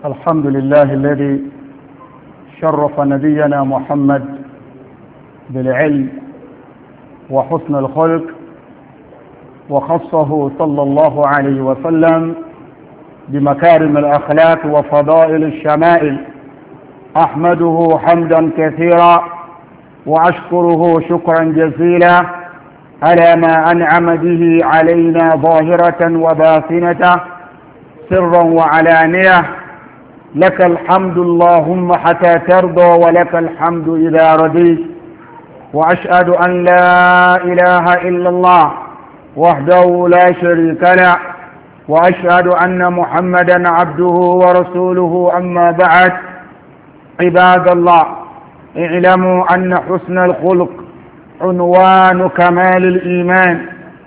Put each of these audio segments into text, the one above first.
الحمد لله الذي شرف نبينا محمد بالعلم وحسن الخلق وخصه صلى الله عليه وسلم بمكارم الأخلاق وفضائل الشمائل. أحمده حمدا كثيرا وأشكره شكرا جزيلا على ما أنعم به علينا ظاهرة وباطنة سرا وعلانية. لك الحمد اللهم حتى ترضى ولك الحمد إذا رضيت. وأشهد أن لا إله إلا الله وحده لا شريك له وأشهد أن محمدا عبده ورسوله. أما بعد، عباد الله، اعلموا أن حسن الخلق عنوان كمال الإيمان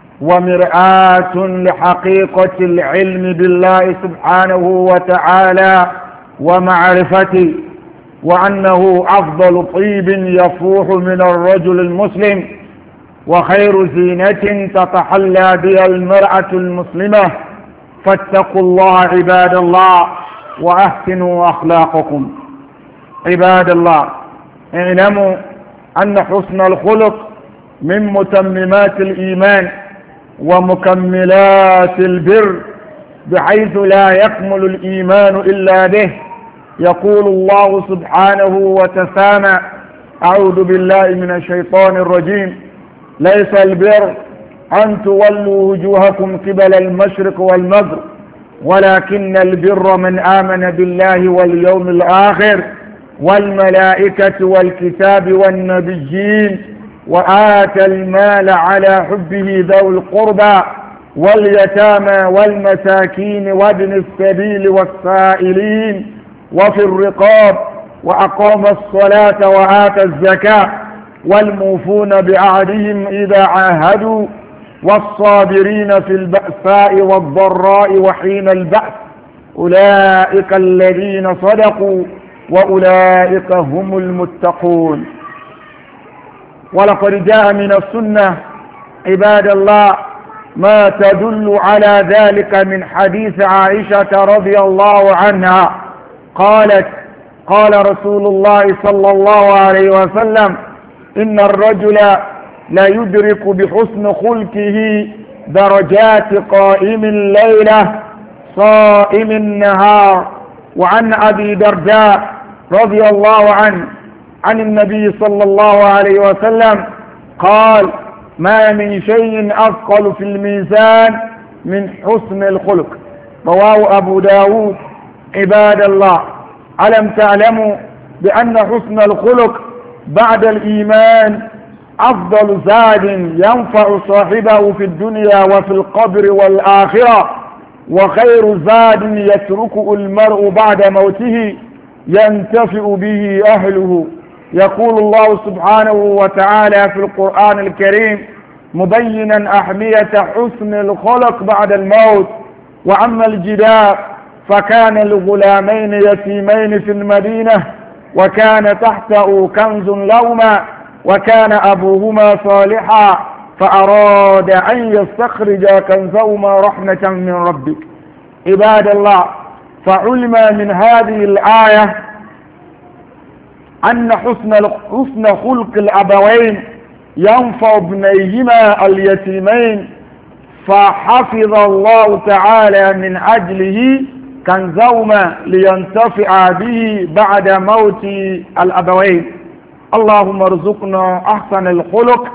ومرآة لحقيقة العلم بالله سبحانه وتعالى ومعرفته، وأنه أفضل طيب يفوح من الرجل المسلم وخير زينة تتحلى بها المرأة المسلمة. فاتقوا الله عباد الله وأحسنوا أخلاقكم. عباد الله، اعلموا أن حسن الخلق من متممات الإيمان ومكملات البر، بحيث لا يكمل الإيمان إلا به. يقول الله سبحانه وتعالى: أعوذ بالله من الشيطان الرجيم: ليس البر أن تولوا وجوهكم قبل المشرق والمغرب ولكن البر من آمن بالله واليوم الآخر والملائكة والكتاب والنبيين وآتى المال على حبه ذوي القربى واليتامى والمساكين وابن السبيل والسائلين وفي الرقاب وأقام الصلاة وآتى الزكاة والموفون بعهدهم إذا عاهدوا والصابرين في البأساء والضراء وحين البأس أولئك الذين صدقوا وأولئك هم المتقون. ولقد جاء من السنة عباد الله ما تدل على ذلك من حديث عائشة رضي الله عنها قالت: قال رسول الله صلى الله عليه وسلم: إن الرجل لا يدرك بحسن خلقه درجات قائم الليلة صائم النهار. وعن أبي درداء رضي الله عنه عن النبي صلى الله عليه وسلم قال: ما من شيء أثقل في الميزان من حسن الخلق. رواه أبو داود. عباد الله، ألم تعلموا بأن حسن الخلق بعد الإيمان أفضل زاد ينفع صاحبه في الدنيا وفي القبر والآخرة، وخير زاد يتركه المرء بعد موته ينتفع به أهله. يقول الله سبحانه وتعالى في القرآن الكريم مبينا أهمية حسن الخلق بعد الموت: وأما الجدار فكان لغلامين يتيمين في المدينة وكان تحته كنز لهما وكان أبوهما صالحا فأراد أن يستخرج كنزهما رحمة من ربك. عباد الله، فعلم من هذه الآية أن حسن خلق الأبوين ينفع ابنيهما اليتيمين، فحفظ الله تعالى من أجله كنزهما لينتفع به بعد موت الأبوين. اللهم ارزقنا أحسن الخلق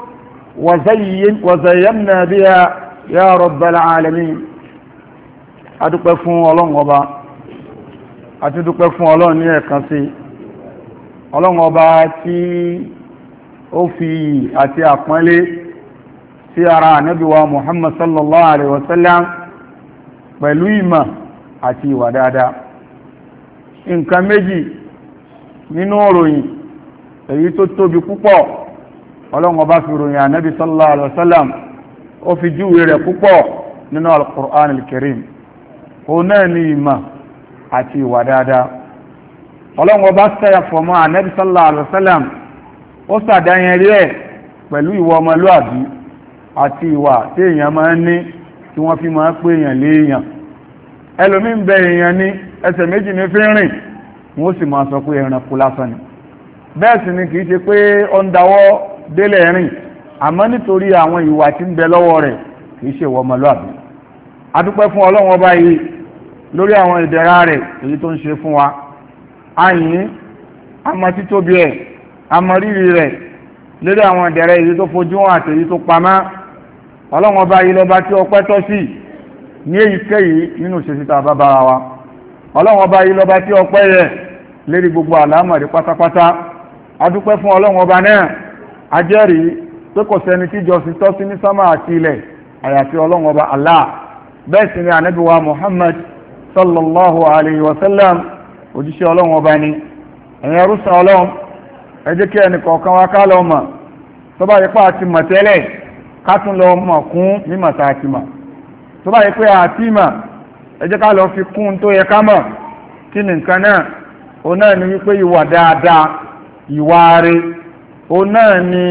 وزينا بها يا رب العالمين. adúpẹ́ fún Ọlọ́run Ọba àti dúpẹ́ fún Ọlọ́run ní ẹ̀kan sí Ọlọ́run Ọba tí ó fi àti àpọ́nlé sí ara Ànábì wa Muhammad sallallahu alaihi wasallam pẹ̀lú ìmọ̀ àti ìwà dáadáa. Nǹkan méjì nínú ìròyìn èyí tó tóbi púpọ̀ Ọlọ́run Ọba fi ròyìn Ànábì sallallahu alaihi wasallam, ó fi júwe rẹ̀ púpọ̀ nínú al-Qur'an al-Karim. Òun náà ni ìmọ̀ àti ìwà dáadáa. Ọlọ́run Ọba sẹ́yà fọ̀mọ́ Ànábì sallallahu alaihi wasallam, ó sàdáyẹn rí ẹ̀ pẹ̀lú ìwà ọmọlúàbí àti ìwà tí èèyàn máa ń ní tí wọ́n fi máa pé èèyàn léèyàn. Ẹlòmí ń bẹ èèyàn ní ẹsẹ̀ méjì ní fi rìn wọ́n sì máa sọ pé ẹranko lásán ni. bẹ́ẹ̀ sì ni kìí ṣe pé ó ń dáwọ́ délẹ̀ rìn àmọ́ nítorí àwọn ìwà tí ń bẹ lọ́wọ́ rẹ̀ kìí ṣe ìwà ọmọlúàbí. adúpẹ́ fún ọlọ́run ọba yìí lórí àwọn ìdẹ̀ra rẹ̀ èyí tó ń ṣe fún wa. àyìn àmọ́ títóbi ẹ̀ àmọ́ rírì rẹ̀ lórí àwọn ìdẹ̀ra èyí tó fojú hàn àti èyí tó pamọ́. ọlọ́run ọba yìí lọ́ba tí ọpẹ́ tọ́ sí ní èyíkéyìí nínú ìṣesíta bàbára wa. ọlọ́run ọba yìí lọ́ba tí ọpẹ́ yẹ lérí gbogbo àlámọ̀rí pátápátá. adúpẹ́ fún ọlọ́run ọba náà ajẹ́rìí pé kò sẹ́ni tí jọ́sìn tọ́ sí ní sámà àti ilẹ̀ àyàfi ọlọ́run ọba Allah. bẹ́ẹ̀ sì ni ànábì wa Muhammad sallallahu alayhi wa sallam òjíṣẹ́ ọlọ́run ọba ni. ẹ̀yin ẹrúsàn ọlọ́run ẹ jẹ́ kí ẹnì kọ̀ọ̀kan wa ká lọ mọ̀ tó bá yẹ pé àti mọ̀ tẹ́lẹ̀ ká tún lọ mọ̀ kún mímọ̀ tá a ti mọ̀ tó bá yẹ pé àti mọ̀ ẹ jẹ́ ká lọ fi kún tó yẹ ká mọ̀ kí ni nǹkan náà òun náà ni wípé ìwà dáadáa ìwà rẹ̀ òun náà ni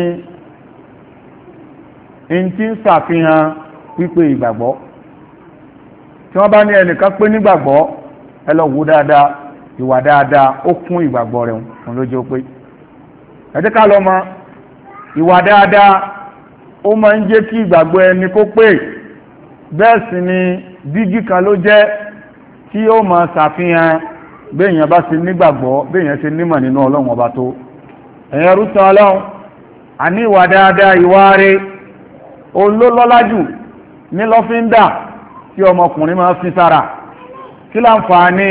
n tí ń ṣàfihàn wípé ìgbàgbọ́. tí wọ́n bá ní ẹnìkan pé nígbàgbọ́ ẹ lọ wò dáadáa ìwà dáadáa ó kún ìgbàgbọ́ rẹ̀ òun ló jẹ́ ó pé. ẹ jẹ́ ká lọ mọ̀ ìwà dáadáa ó máa ń jẹ́ kí ìgbàgbọ́ ẹni kó pé bẹ́ẹ̀ sì ni dígí kan ló jẹ́ tí ó máa ṣàfihàn béèyàn bá ṣe nígbàgbọ́ béèyàn ṣe nímọ̀ nínú ọlọ́run ọba tó. ẹ̀yin rúṣan ọlọ́run àní ìwà dáadáa ìwà rẹ̀ olólọ́lá jù ní lọ́fíńdà tí ọmọkùnrin máa fi sára. kí láǹfààní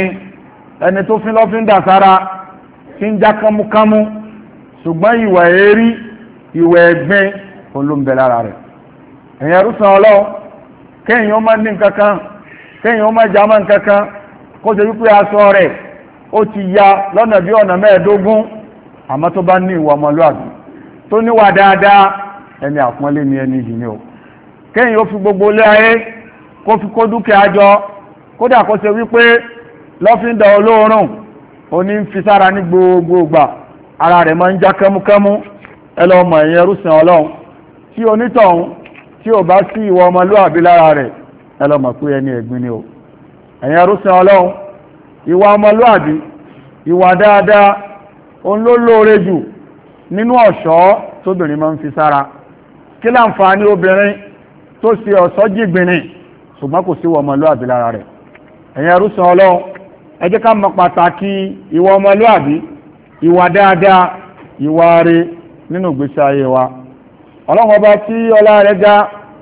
ẹni tó fi lọ́fíńdà sára tí ń já kámúkámú ṣùgbọ́n ìwà èérí ìwà ẹ̀gbin olóńbẹ lára rẹ̀. ẹ̀yin rúṣan ọlọ́run kéèyàn ó má ní nǹkankan kéèyàn ó má jámọ́ nǹkankan kó ṣe wípé aṣọ rẹ̀ ó ti ya lọ́nà bí ọ̀nà 15 àmọ́ tó bá ní ìwà ọmọlúwàbí tó níwà dáadáa ẹni àpọ́nlé ni ẹni yìí ni ó. kéèyàn ó fi gbogbo ilé ayé kó fi kó dúkìá jọ kódà kó ṣe wípé lọ́fíńdà olóòórùn oní ń fi sára ní gbogbo ìgbà ara rẹ̀ máa ń já kẹ́múkẹ́mú. ẹ lọ mọ̀ ẹ̀yin ẹrúsìn ọlọ́run tí onítọ̀hún tí ò bá sí ìwà ọmọlúwàbí lára rẹ̀ ẹ lọ mọ̀ pé ẹni ẹ̀gbin ni ó. ẹ̀yin ẹrúsìn ọlọ́run ìwà ọmọlúwàbí ìwà dáadáa òun ló lóore jù nínú ọ̀ṣọ́ tóbìnrin máa ń fi sára. kí láǹfààní obìnrin tó ṣe ọ̀ṣọ́ jìgbìnrin ṣùgbọ́n kò sí ìwà ọmọlúwàbí lára rẹ̀. ẹ̀yin ẹrúsìn ọlọ́run ẹ jẹ́ ká mọ̀ pàtàkì ìwà ọmọlúwàbí ìwà dáadáa ìwà rẹ̀ nínú ìgbésí ayé wa. ọlọ́run ọba tí ọlá rẹ̀ ga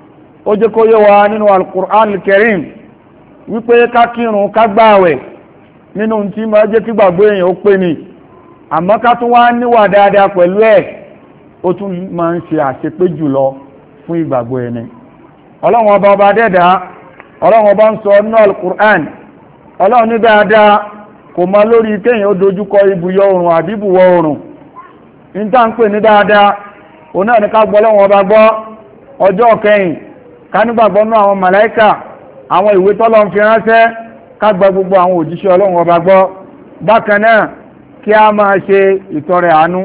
ó jẹ́ kó yé wa nínú Al-Qur'an Al-Karim wípé ká kírun ká gbààwẹ̀ nínú tí máa jẹ́ kí gbàgbọ́ èèyàn ó pé ni àmọ́ ká tún wá níwà dáadáa pẹ̀lú ẹ̀ ó tún máa ń ṣe àṣepé jùlọ fún ìgbàgbọ́ ẹni. ọlọ́run ọba ọba dẹ́dà ọlọ́run ọba ń sọ nínú Al-Qur'an ọlọ́run ní dáadáa kò mọ lórí kéèyàn ó dojúkọ ibùyọ oòrùn àbí ibùwọ̀ oòrùn. níta ń pè ní dáadáa òun náà ní ká gbọ́ ọlọ́run ọba gbọ́ ọjọ́ kẹyìn ká nígbàgbọ́ nínú àwọn màláíkà àwọn ìwé tọ́lọ́run fi ránṣẹ́ ká gba gbogbo àwọn òjíṣẹ́ ọlọ́run ọba gbọ́. bákan náà kí a máa ṣe ìtọrẹ àánú.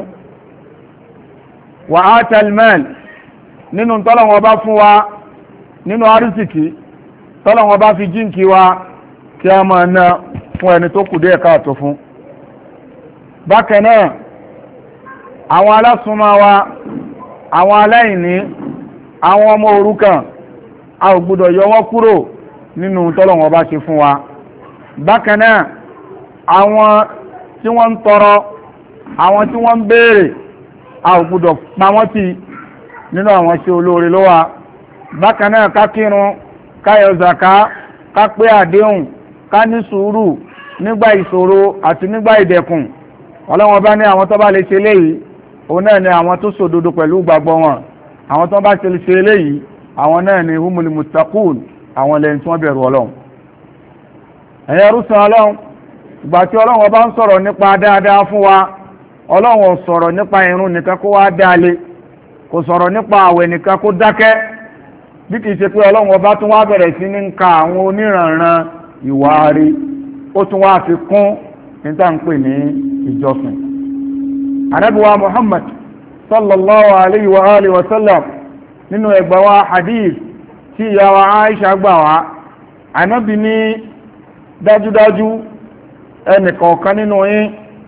wa atal mal nínú tọ́lọ́run ọba fún wa nínú arísìkí tọ́lọ́run ọba fi jíǹkí wa kí a máa ná fún ẹni tó kù díẹ̀ káàtó fún. bákan náà àwọn alásùnmọ́ wa àwọn aláìní àwọn ọmọ òrukàn a ò gbọ́dọ̀ yọ wọ́n kúrò nínú tọ́lọ́run ọba ṣe fún wa. bákan náà àwọn tí wọ́n ń tọrọ àwọn tí wọ́n ń béèrè a ò gbọ́dọ̀ pa wọ́n tì nínú àwọn ṣe olóore ló wà. bákan náà ká kírun ká yọ zàká ká pé àdéhùn ká ní sùúrù nígbà ìṣòro àti nígbà ìdẹ̀kùn. ọlọ́wọ́n bá ní àwọn tó bá lè ṣe léyìí òun náà ni àwọn tó ṣòdodo pẹ̀lú gbàgbọ́ wọn. àwọn tó bá ṣe léyìí àwọn náà ni humul muttaqun àwọn lẹ́yìn tí wọ́n bẹ̀rù ọlọ́run. ẹ̀yẹ rúṣan ọlọ́run ìgbà tí ọlọ́run bá ń sọ̀rọ̀ nípa dáadáa fún wa ọlọ́run ò sọ̀rọ̀ nípa irun nìkan kó wá dáalé kò sọ̀rọ̀ nípa àwẹ̀ nìkan kó dákẹ́ bí kìí ṣe pé ọlọ́run ọba tún wá bẹ̀rẹ̀ sí ní ka àwọn oníranran ìwà rí ó tún wá fi kún níta ń pè ní ìjọsìn. Ànábì wa Muhammad sallallahu alayhi wa alihi wa sallam nínú ẹgbà wa hadith tí ìyá wa Aisha gbà wá Ànábì ní dájúdájú ẹnìkọ̀ọ̀kan nínú yín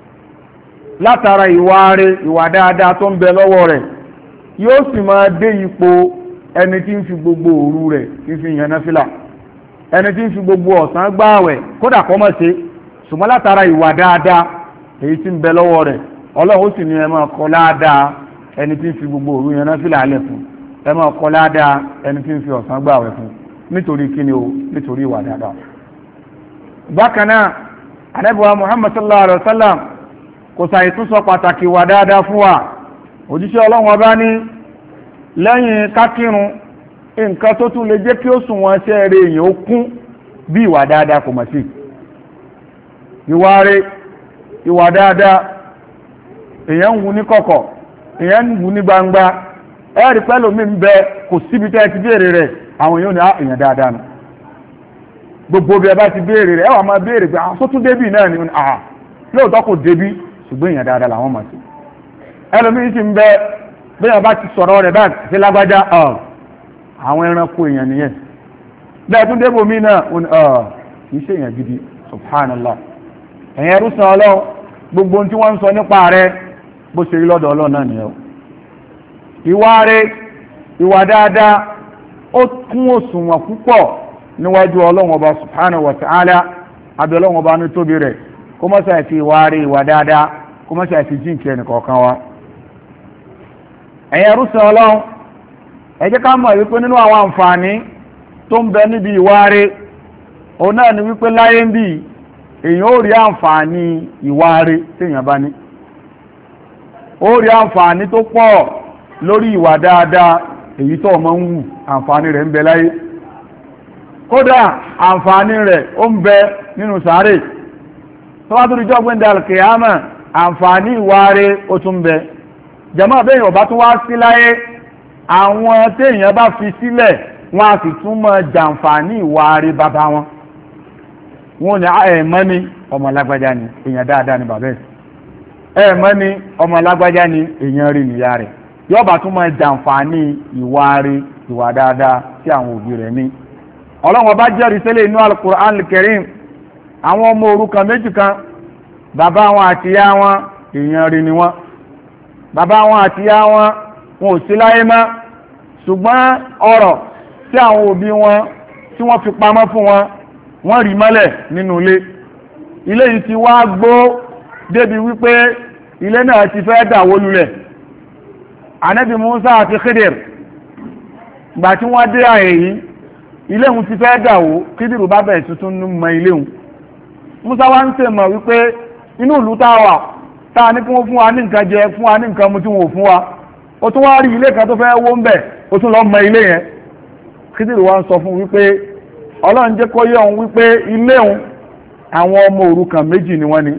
látara ìwà rẹ̀ ìwà dáadáa tó ń bẹ lọ́wọ́ rẹ̀ yóò sì máa dé ipò ẹni tí ń fi gbogbo òru rẹ̀ tí ń fi yan náfìlà, ẹni tí ń fi gbogbo ọ̀sán gbààwẹ̀ kódà kó má ṣe, ṣùgbọ́n látara ìwà dáadáa èyí tí ń bẹ lọ́wọ́ rẹ̀ Ọlọ́run ó sì ní ẹ máa kọ ládàá ẹni tí ń fi gbogbo òru yan náfìlà alẹ́ fún, ẹ máa kọ ládàá ẹni tí ń fi ọ̀sán gbààwẹ̀ fún, nítorí kíni o, nítorí ìwà dáadáa. Bákan náà Ànábì wa Muhammad sallallahu alaihi wa sallam kò sàì tún sọ pàtàkì ìwà dáadáa fún wa. Òjíṣẹ́ Ọlọ́run ọba ní lẹ́yìn kákírun nǹkan tó tún lè jẹ́ kí ó sùn wọn ṣẹ́ rẹ̀ èèyàn ó kún bí ìwà dáadáa kò mọ̀ sí. Ìwà rẹ̀ ìwà dáadáa èèyàn ń wu ní kọ̀kọ̀, èèyàn ń wu ní gbangba, ẹ̀rí pẹ́lú mi ń bẹ kò síbi tẹ́ ti béèrè rẹ̀ àwọn èèyàn ní èèyàn dáadáa nù. Gbogbo bí ẹ bá ti béèrè rẹ̀ ẹ wà máa béèrè pé àsótún débì náà ni lóòótọ́ kò débì ṣùgbọ́n èèyàn dáadáa làwọn mọ̀ sí. Ẹlòmíín sì ń bẹ bí ẹ bá ti sọ̀rọ̀ rẹ̀ báyìí sí lágbájá àwọn ẹranko èèyàn nìyẹn. Bẹ́ẹ̀ tún débò mí náà kì í ṣe èèyàn gidi, subhanallah. Ẹ̀yin ẹrú san Ọlọ́run gbogbo ohun tí wọ́n ń sọ nípa rẹ̀ bó ṣe rí lọ́dọ̀ Ọlọ́run náà nìyẹn. Ìwà rẹ̀ ìwà dáadáa ó kún òṣùwọ̀n púpọ̀ níwájú Ọlọ́run ọba subhanahu wa ta'ala. Abẹ́ Ọlọ́run ọba ní tóbi rẹ̀ kó má ṣàì fi ìwà rẹ̀ ìwà dáadáa kó má ṣàì fi jíǹkì ẹnìkọ̀ọ̀kan wa. Ẹ̀yin ẹrú san Ọlọ́run ẹ jẹ́ ká mọ̀ wípé nínú àwọn àǹfààní tó ń bẹ níbi ìwà rẹ̀ òun náà ni wípé láyé ń bì èèyàn ó rí àǹfààní ìwà rẹ̀ téèyàn bá ní, ó rí àǹfààní tó pọ̀ lórí ìwà dáadáa èyí tó ọmọ ń wù, àǹfààní rẹ̀ ń bẹ láyé, kódà àǹfààní rẹ̀ ó ń bẹ nínú sàárè. tó bá tó rí jọ́gbìn dàlùkìyàmà àǹfààní ìwà rẹ̀ ó tún bẹ. jàmáà bẹ́ẹ̀ ọba tún wá sí láyé àwọn téèyàn bá fi sílẹ̀ wọ́n á sì tún mọ jàǹfààní ìwà rẹ̀ bàbá wọn. wọ́n ní ẹ̀ẹ̀mọ́ ni ọmọ lágbájá ni èèyàn dáadáa ni bàbá ẹ̀, ẹ̀ẹ̀mọ́ ni ọmọ lágbájá ni èèyàn rí nìyá rẹ̀, yọba tún mọ jàǹfààní ìwà rẹ̀ ìwà dáadáa tí àwọn òbí rẹ̀ ní. Ọlọ́run ọba jẹ́rìí sílẹ̀ inú Al-Qur'an Al-Karim àwọn ọmọ òrukàn méjì kan bàbá wọn àti ìyá wọn èèyàn rí ni wọ́n, bàbá wọn àti ìyá wọn wọn ò sí láyé mọ́, ṣùgbọ́n ọrọ̀ tí àwọn òbí wọn tí wọ́n fi pamọ́ fún wọn wọ́n rí mọ́lẹ̀ nínú ilé yìí ti wá gbó débi wípé ilé náà ti fẹ́ dàwó lulẹ̀. Ànábì Musa àti Khidir gbà tí wọ́n dé àyè yìí ilé òun ti fẹ́ dàwó, Khidir bá bẹ̀rẹ̀ tuntun mọ ilé òun. Musa wá ń tè mọ̀ wípé inú ìlú táwà táà ní kí wọ́n fún wa ní nǹkan jẹ fún wa ní nǹkan mu tí wọ́n ò fún wa, ó tún wá rí ilé kan tó fẹ́ wó ń bẹ̀ ó tún lọ mọ ilé yẹn. Khidir wá ń sọ fún wípé Ọlọ́run jẹ́ kó yé òun wípé ilé òun àwọn ọmọ òrukàn méjì ni wọ́n ní,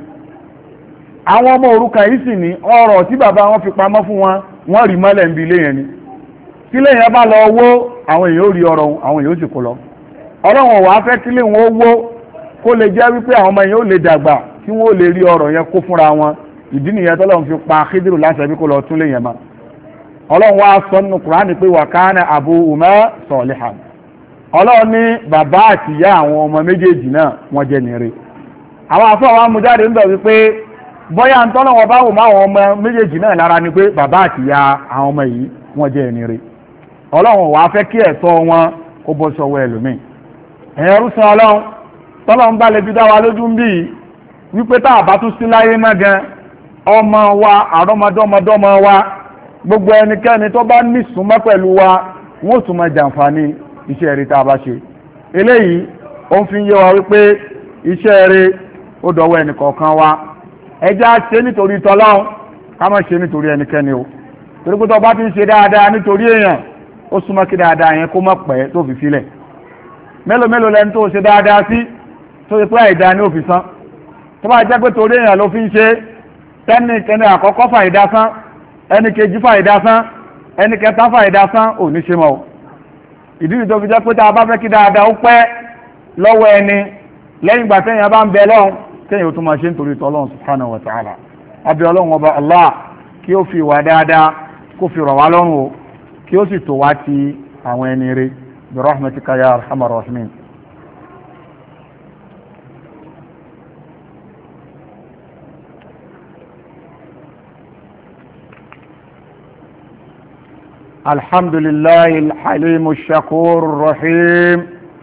àwọn ọmọ òrukàn yìí sì ní ọrọ̀ tí bàbá wọn fi pamọ́ fún wọn wọ́n rí mọ́lẹ̀ ń bi ilé yẹn ni. tí ilé yẹn bá lọ wó àwọn èèyàn ó rí ọrọ̀ àwọn èèyàn ó sì kó lọ. Ọlọ́run wàá fẹ́ kí ilé wọn ó wó kó lè jẹ́ wípé àwọn ọmọ yẹn ó lè dàgbà tí wọ́n ó lè rí ọrọ̀ yẹn kó fúnra wọn. ìdí nìyẹn tọ́lọ́run fi pa Khidiru láti ẹbí kó lọ tún lé yẹn mọ́. Ọlọ́run wá sọ nínú Kùránì pé wa kana abuhuma salihan. Ọlọ́run ní bàbá àti ìyá àwọn ọmọ méjèèjì náà wọ́n jẹ́ nire. Àwọn afọ́ àwọn amújáde ń bẹ̀ wípé bọ́yá ń tọ́lọ́ wọn bá wò máwọn ọmọ méjèèjì náà lára ni pé bàbá àti ìyá àwọn ọmọ yìí wọ́n jẹ́ nire. Ọlọ́run wàá fẹ́ kí ẹ̀tọ́ wọn kó bọ́ sọ́wọ́ ẹlòmíì. ẹ̀rú san Ọlọ́run tọ́lọ́ ń bá lè fi dá wa lójú ń bì wípé tá a bá tún sí láyé mọ́ gan ọmọ wa àrọ́mọdọ́mọdọ́mọ wa gbogbo ẹnikẹ́ni tó bá ní súnmọ́ pẹ̀lú wa wọ́n tún máa jàǹfààní iṣẹ́ rere tá a bá ṣe. Eléyìí ó ń fi yé wa wípé iṣẹ́ rere ó dọ̀wọ́ ẹnìkọ̀ọ̀kan wa. ẹjá ṣe nítorí tọ́lọ́run ká má ṣe nítorí ẹnikẹ́ni o, torí pé tó bá ti ń ṣe dáadáa nítorí èèyàn ó súnmọ́ kí dáadáa yẹn kó má pẹ́ tó fi sílẹ̀. mélòó mélòó lẹni tó ṣe dáadáa sí tó ṣe pé àìdáa ni ó fi san, tó bá jẹ́ pé torí èèyàn ló fi ń ṣe tẹ́nìkẹ́ni àkọ́kọ́ fàìdá san, ẹni kejì fàìdá san, ẹni kẹta fàìdá san ò ní ṣe mọ́ o. ìdí nìyí tó fi jẹ́ pé tá a bá fẹ́ kí dáadáa ó pẹ́ lọ́wọ́ ẹni lẹ́yìn ìgbà téèyàn bá ń bẹ lọ́hùn kéèyàn ó tún máa ṣe nítorí tọ́lọ́hùn subhanahu wa ta'ala. abẹ́ ọlọ́run ọba Allah kí ó fi ìwà dáadáa kó fi rọ̀ wá lọ́rùn o, kí ó sì tó wá ti àwọn ẹni rẹ̀ bi rahmatika ya arhamar rahimin. الحمد لله الحليم الشكور الرحيم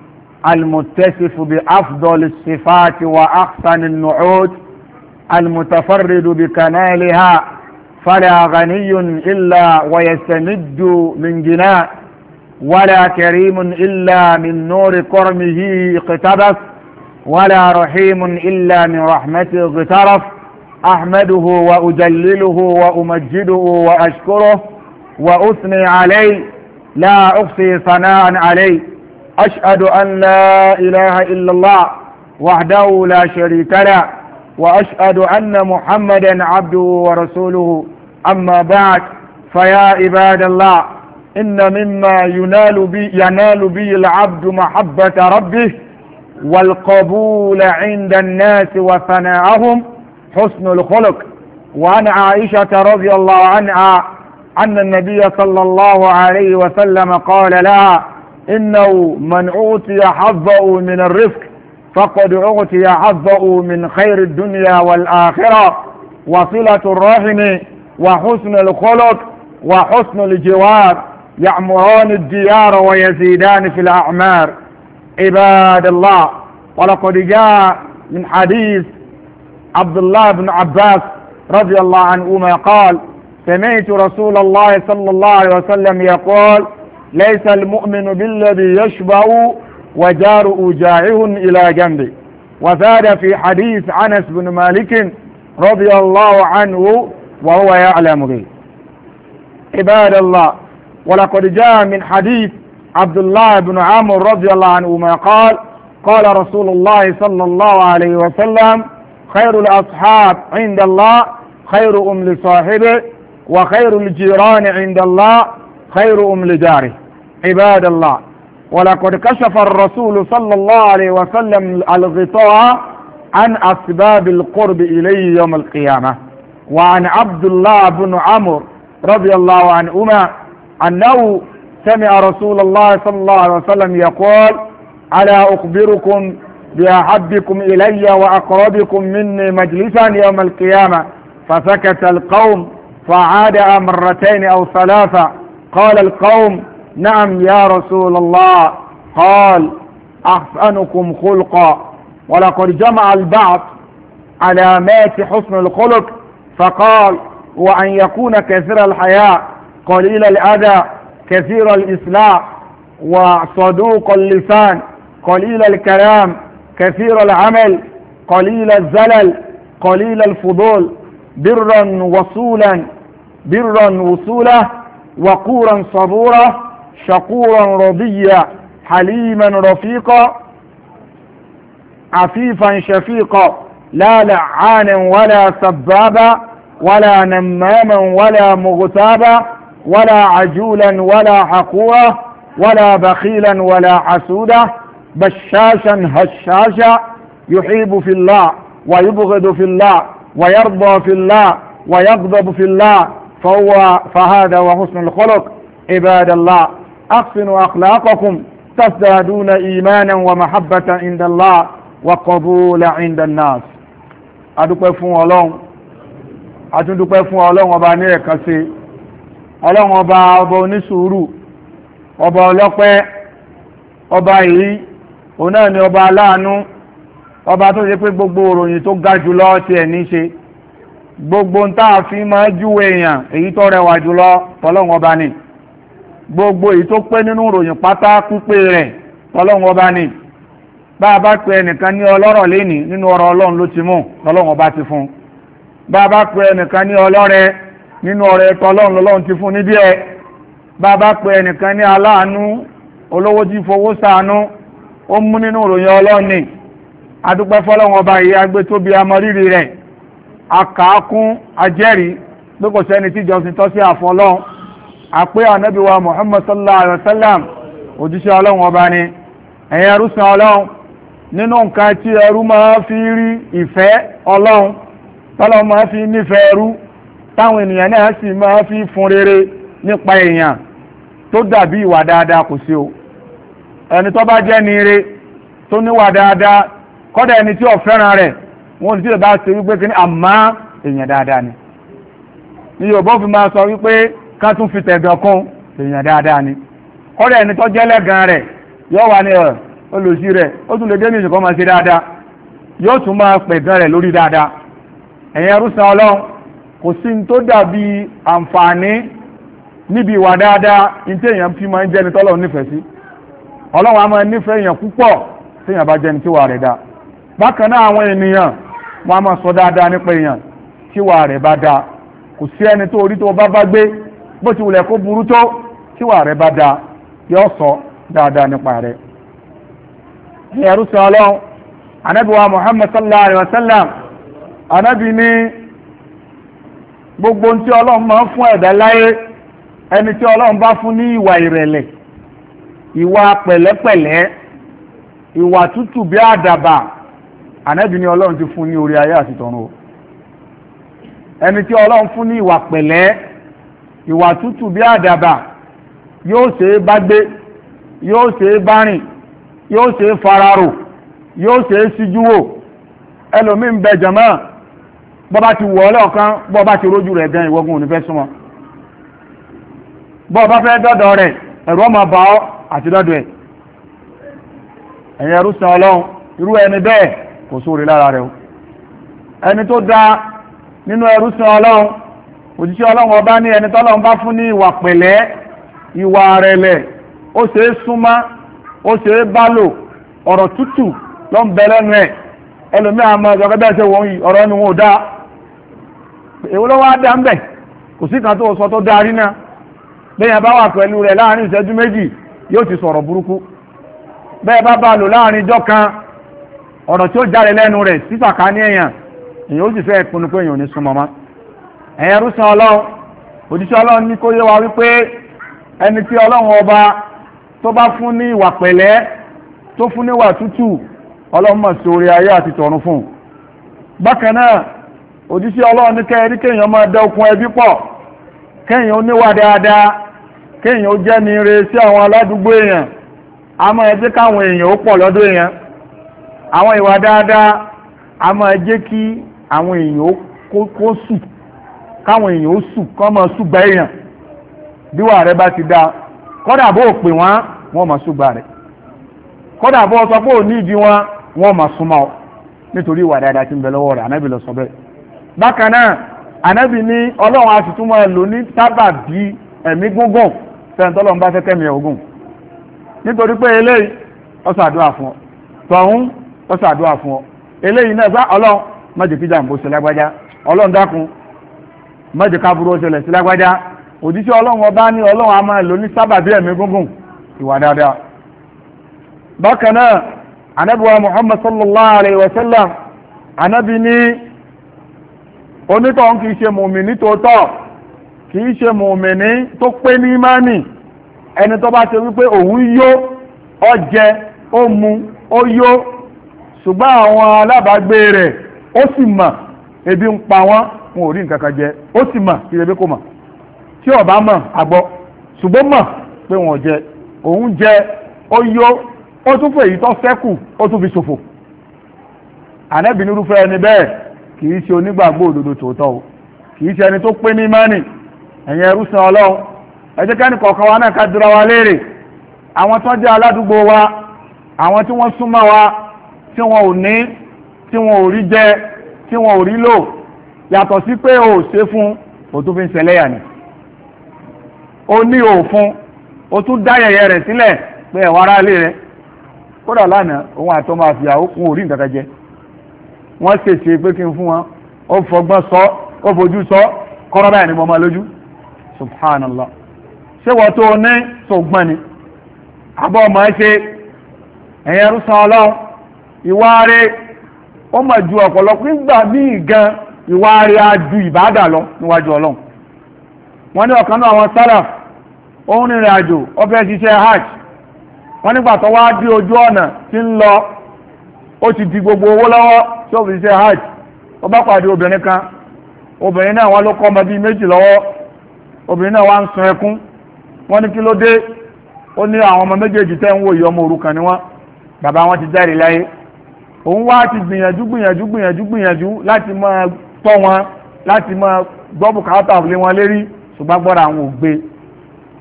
المتصف بأفضل الصفات وأحسن النعوت المتفرد بكمالها فلا غني إلا ويستمد من جناء ولا كريم إلا من نور كرمه اقتبس ولا رحيم إلا من رحمته اغترف أحمده وأجلله وأمجده وأشكره وأثني عليه لا أحصي ثناء عليه أشهد أن لا إله إلا الله وحده لا شريك له وأشهد أن محمدا عبده ورسوله أما بعد فيا عباد الله إن مما ينال به العبد محبة ربه والقبول عند الناس وثناءهم حسن الخلق. وعن عائشة رضي الله عنها أن النبي صلى الله عليه وسلم قال لها إنه من أوتي حظه من الرزق فقد أوتي حظه من خير الدنيا والآخرة وصلة الرحم وحسن الخلق وحسن الجوار يعمران الديار ويزيدان في الأعمار. عباد الله، ولقد جاء من حديث عبد الله بن عباس رضي الله عنهما قال سمعت رسول الله صلى الله عليه وسلم يقول ليس المؤمن بالذي يشبع وجاره جائع إلى جنبه. وزاد في حديث أنس بن مالك رضي الله عنه وهو يعلم به. عباد الله، ولقد جاء من حديث عبد الله بن عمرو رضي الله عنهما قال قال رسول الله صلى الله عليه وسلم خير الأصحاب عند الله خيرهم لصاحبه وخير الجيران عند الله خيرهم لجاره. عباد الله، ولقد كشف الرسول صلى الله عليه وسلم الغطاء عن أسباب القرب إليه يوم القيامة. وعن عبد الله بن عمرو رضي الله عنهما أنه سمع رسول الله صلى الله عليه وسلم يقول ألا أخبركم بأحبكم إلي وأقربكم مني مجلسا يوم القيامة؟ فسكت القوم فعاد مرتين أو ثلاثة. قال القوم نعم يا رسول الله. قال أحسنكم خلقا. ولقد جمع البعض علامات حسن الخلق فقال وأن يكون كثير الحياء قليل الأذى كثير الإصلاح وصدوق اللسان قليل الكلام كثير العمل قليل الزلل قليل الفضول برا وصولا وقورا صبورا شكورا رضيا حليما رفيقا عفيفا شفيقا لا لعانا ولا سبابا ولا نماما ولا مغتابا ولا عجولا ولا حقورا ولا بخيلا ولا حسودا بشاشا هشاشا يحب في الله ويبغض في الله ويرضى في الله ويغضب في الله فهذا وحسن الخلق. عباد الله، أحسنوا أخلاقكم تزدادون إيمانا ومحبة عند الله وقبول عند الناس. adúpẹ́ fún Ọlọ́run, àtúndúpẹ́ fún Ọlọ́run ọba ní ẹ̀kan sí Ọlọ́run ọba onísùúrù, ọba ọlọ́pẹ́, ọba yìí òun náà ni ọba aláàánú, ọba tó ṣe pé gbogbo òròyìn tó ga jùlọ ti ẹ̀ ní ṣe, gbogbo ń tàà fi máa júwe èèyàn èyí tó rẹwà jùlọ tọ́lọ́run ọba ni, gbogbo èyí tó pé nínú ìròyìn pátá pípé rẹ̀ tọ́lọ́run ọba ni. bá a bá pe ẹnìkan ní ọlọ́rọ̀ lénìí nínú ọ̀rọ̀ Ọlọ́run ló ti mú tọ́lọ́run ọba ti fún. bá a bá pe ẹnìkan ní ọlọ́rẹ nínú ọ̀rẹ́ tọ́lọ́run lọ́lọ́run ti fún ní díẹ̀. bá a bá pe ẹnìkan ní aláàánú olówó tí fowó ṣàánú ó mú nínú ìròyìn Ọlọ́run ni. adúpẹ́ fọ́lọ́run ọba yìí agbé tóbi amọrírì rẹ̀ akàákún ajẹ́rìí pé kò sẹ́ni tí ìjọsìn tọ́ sí àfọ́ Ọlọ́run. àpé ànábì wa Muhammad sallallahu alaihi wasallam òjíṣẹ́ Ọlọ́run ọba ni. ẹ̀yin ẹrúsìn Ọlọ́run, nínú nǹkan tí ẹrú máa fi rí ìfẹ́ Ọlọ́run tọ́lọ́run máa fi nífẹ̀ẹ́ ẹrú táwọn ènìyàn náà sì máa fi fún rere nípa èèyàn tó dàbí ìwà dáadáa kò sí o. ẹni tó bá jẹ́ ni ire tó níwà dáadáa kọ́dà ẹni tí ó fẹ́ràn rẹ̀ wọ́n tí ó bá ṣe wípé kí ní àmá èèyàn dáadáa ni. ní Yorùbá fi máa sọ wípé ká tún fi tẹ̀gàn kún èèyàn dáadáa ni kọ́dà ẹni tó jẹ́ lẹ́gàn rẹ̀ yóò wà ní olùsí rẹ̀ ó tún lè dé ní ìsìnkọ́ máa ṣe dáadáa yóò tún máa pẹ̀gàn rẹ̀ lórí dáadáa. ẹ̀yin ẹrúsàn ọlọ́run kò sí ní tó dàbí àǹfààní níbi ìwà dáadáa ní tí èèyàn fi máa ń jẹ́ni tọ́lọ́run nífẹ̀ẹ́ sí. ọlọ́run á máa nífẹ̀ẹ́ èèyàn púpọ̀ tí èèyàn bá jẹ́ni tí wà rẹ̀ dáa. bákan náà àwọn ènìyàn wọn á máa sọ dáadáa nípa èèyàn tí wà rẹ̀ bá dáa. kò sí ẹni tó orí tó bá gbé bó ti wùlẹ̀ kó burú tó tí wà rẹ̀ bá dáa yóò sọ dáadáa nípa rẹ̀. ẹ̀yin ẹrúsàn ọlọ́run Ànábì wa Muhammad sallallahu alaihi wasallam Ànábì ní gbogbo tí ọlọ́run máa ń fún ẹ̀dá láyé ẹni tí ọlọ́run bá fún ní ìwà ìrẹ̀lẹ̀, ìwà pẹ̀lẹ́pẹ̀lẹ́, ìwà tútù bí àdàbà, Ànábì ní ọlọ́run ti fún ní orí ayé àti tọ̀run o. ẹni tí ọlọ́run fún ní ìwà pẹ̀lẹ́, ìwà tútù bí àdàbà, yóò ṣe é bá gbé, yóò ṣe é bá rìn, yóò ṣe é fararò, yóò ṣe é síjú wò. ẹlòmí ń bẹ jàmá bọ́bá ti wọ̀ ọlọ́ọ̀kan bọ́bá ti rójú rẹ̀ gan ìwọ́gun òní fẹ́ súnmọ́, bọ́ọ̀bá fẹ́ dọ́dọ̀ rẹ̀ ẹ̀rù ọmọ bá ọ́ àti dọ́dọ̀ ẹ̀. ẹ̀yin ẹrúsàn ọlọ́run irú ẹni bẹ́ẹ̀ kò sóore lára rẹ̀ o. ẹni tó dá nínú ẹrúsàn ọlọ́run òjíṣẹ́ ọlọ́run ọba ní ẹni tọ́lọ́run bá fún ní ìwà pẹ̀lẹ́, ìwà rẹ̀lẹ̀, ó ṣe é súnmọ́, ó ṣe é bá lò, ọ̀rọ̀ tútù ló ń bẹ lẹ́nu ẹ̀. ẹlòmí àmọ́ ọ̀gá bẹ́ẹ̀ ṣe wọ́n yìí ọ̀rọ̀ ni wọn ò dá èwo ló wá dá ń bẹ̀, kò sí kan tó sọ tó darí náà. bẹ́ẹ̀ bá wà pẹ̀lú rẹ̀ láàrin ìṣẹ́jú méjì yóò ti sọ̀rọ̀ burúkú, bẹ́ẹ̀ bá bá lò láàrin ijọ́ kan ọ̀rọ̀ tí ó jáde lẹ́nu rẹ̀ sísàká ní èèyàn ó sì fẹ́ pinnu pé èèyàn ò ní súnmọ́ mọ́. ẹ̀yin ẹrúsàn ọlọ́run òjíṣẹ́ ọlọ́run ní kó yé wa wípé ẹni tí ọlọ́run ọba tó bá fún ní ìwà pẹ̀lẹ́, tó fún ní ìwà tútù, ọlọ́run mọ̀ sí orí ayé àti tọ̀run fún. bákan náà òjíṣẹ́ ọlọ́run ní kẹ́ẹ̀rí kéèyàn máa dá okùn ẹbí pọ̀, kéèyàn ó níwà dáadáa, kéèyàn ó jẹ́ ní ire sí àwọn aládùúgbò èèyàn, a máa jẹ́ káwọn èèyàn ó pọ̀ lọ́dọ̀ èèyàn. àwọn ìwà dáadáa a máa jẹ́ kí àwọn èèyàn kó sù, káwọn èèyàn ó sù kọ́ máa ṣùgbà èèyàn. bí wà rẹ bá ti dá kọ́dà bó pè wọ́n máa ṣùgbà rẹ̀, kọ́dà bó sọ pé ò ní ìdí wọ́n máa súnmọ́ ọ nítorí ìwà dáadáa tí ń bẹ lọ́wọ́ rẹ̀. Ànábì ló sọ bẹ́ẹ̀. bákan náà Ànábì ní ọlọ́run a sì tún máa lò ní sábà bí ẹ̀mí gúngùn fẹ́ni tọ́lọ́run bá fẹ́ kẹ́mi ogun, nítorí pé eléyìí ó ṣàdúrà fún ọ, tọ̀hún ó ṣàdúrà fún ọ, eléyìí náà bá ọlọ́run má jẹ́ kí jàǹbó ṣe lágbájá, ọlọ́run dákun má jẹ́ ká burú ó ṣẹlẹ̀ sí lágbájá. òjíṣẹ́ ọlọ́run ọba ní ọlọ́run a máa lò ní sábà bí ẹ̀mí gúngùn, ìwà dáadáa. bákan náà Ànábì wa Muhammad sallallahu alayhi wa sallam Ànábì ní onítọ̀hún kìí ṣe mùmìnì tòótọ́, kìí ṣe mùmìnì tó pé ní ìmánì, ẹni tó bá ṣe wípé òun yó, ó jẹ, ó mu, ó yó, ṣùgbọ́n àwọn alábàágbé rẹ̀ ó sì mọ̀ ebi ń pa wọ́n, wọn ò rí nǹkan kan jẹ, ó sì mọ̀ kí ebi kò mọ̀, tí ó bá mọ̀ àgbọ́, ṣùgbọ́n mọ̀ pé wọn ò jẹ, òun jẹ, ó yó, ó tún fẹ́ èyí tó ṣẹ́kù ó tún fi ṣòfò. Ànábì nírúfẹ́ ẹni bẹ́ẹ̀ kìí ṣe onígbàgbọ́ òdodo tòótọ́ o, kìí ṣe ẹni tó pé ní mánì. ẹ̀yin ẹrúsàn ọlọ́run ẹ jẹ́ kẹ́ni kọ̀ọ̀kan wa náà ká dúra wa léèrè, àwọn tó jẹ́ aládùúgbò wa, àwọn tí wọ́n súnmọ́ wa, tí wọn ò ní, tí wọn ò rí jẹ, tí wọn ò rí lò, yàtọ̀ sí pé o ò ṣe fún o tún fi ń ṣẹlẹ́yà ni, o ní òfun o tún dá yẹ̀yẹ́ rẹ̀ sílẹ̀ pé ẹ̀wọ̀n ará ilé rẹ̀. kódà lánàá òun àtọ́ máa fi àwọn kún orí nǹkan kan jẹ, wọ́n ṣèṣe pé kí n fún wọn, ó fọgbọ́n sọ, ó fojú sọ, kọ́rọ́ báyìí ni mo máa lójú. subhanallah, ṣé wọ́n tó ní sọ̀gbọ́n ni àbọ̀ ọmọ ẹ ṣe. ẹ̀yin ẹrúsàn ọlọ́run ìwà rẹ̀ ó mà ju ọ̀pọ̀lọpọ̀ nígbà míì gan, ìwà rẹ̀ á ju ìbádà lọ níwájú ọlọ́run. wọ́n ní ọ̀kan náà àwọn sálàf ó ń rìnrìn àjò, ó fẹ́ ṣiṣẹ́ hajj. wọ́n nígbà tó wá dé ojú ọ̀nà tí ń lọ, ó ti di gbogbo owó lọ́wọ́ tí ó fi ṣe hajj. ó bá pàdé obìnrin kan, obìnrin náà wọ́n ló kọ́ ọmọ bíi méjì lọ́wọ́, obìnrin náà wá ń sun ẹkún. wọ́n ní kí ló dé? ó ní àwọn ọmọ méjèèjì tẹ́ ń wò yìí ọmọ òrukàn ni wọ́n, bàbá wọn ti jáde láyé. òun wá ti gbìyànjú láti máa tọ́ wọn, láti máa gbọ́ bùkátà lé wọn lérí, ṣùgbọ́n gbọ́dọ̀ àwọn ò gbé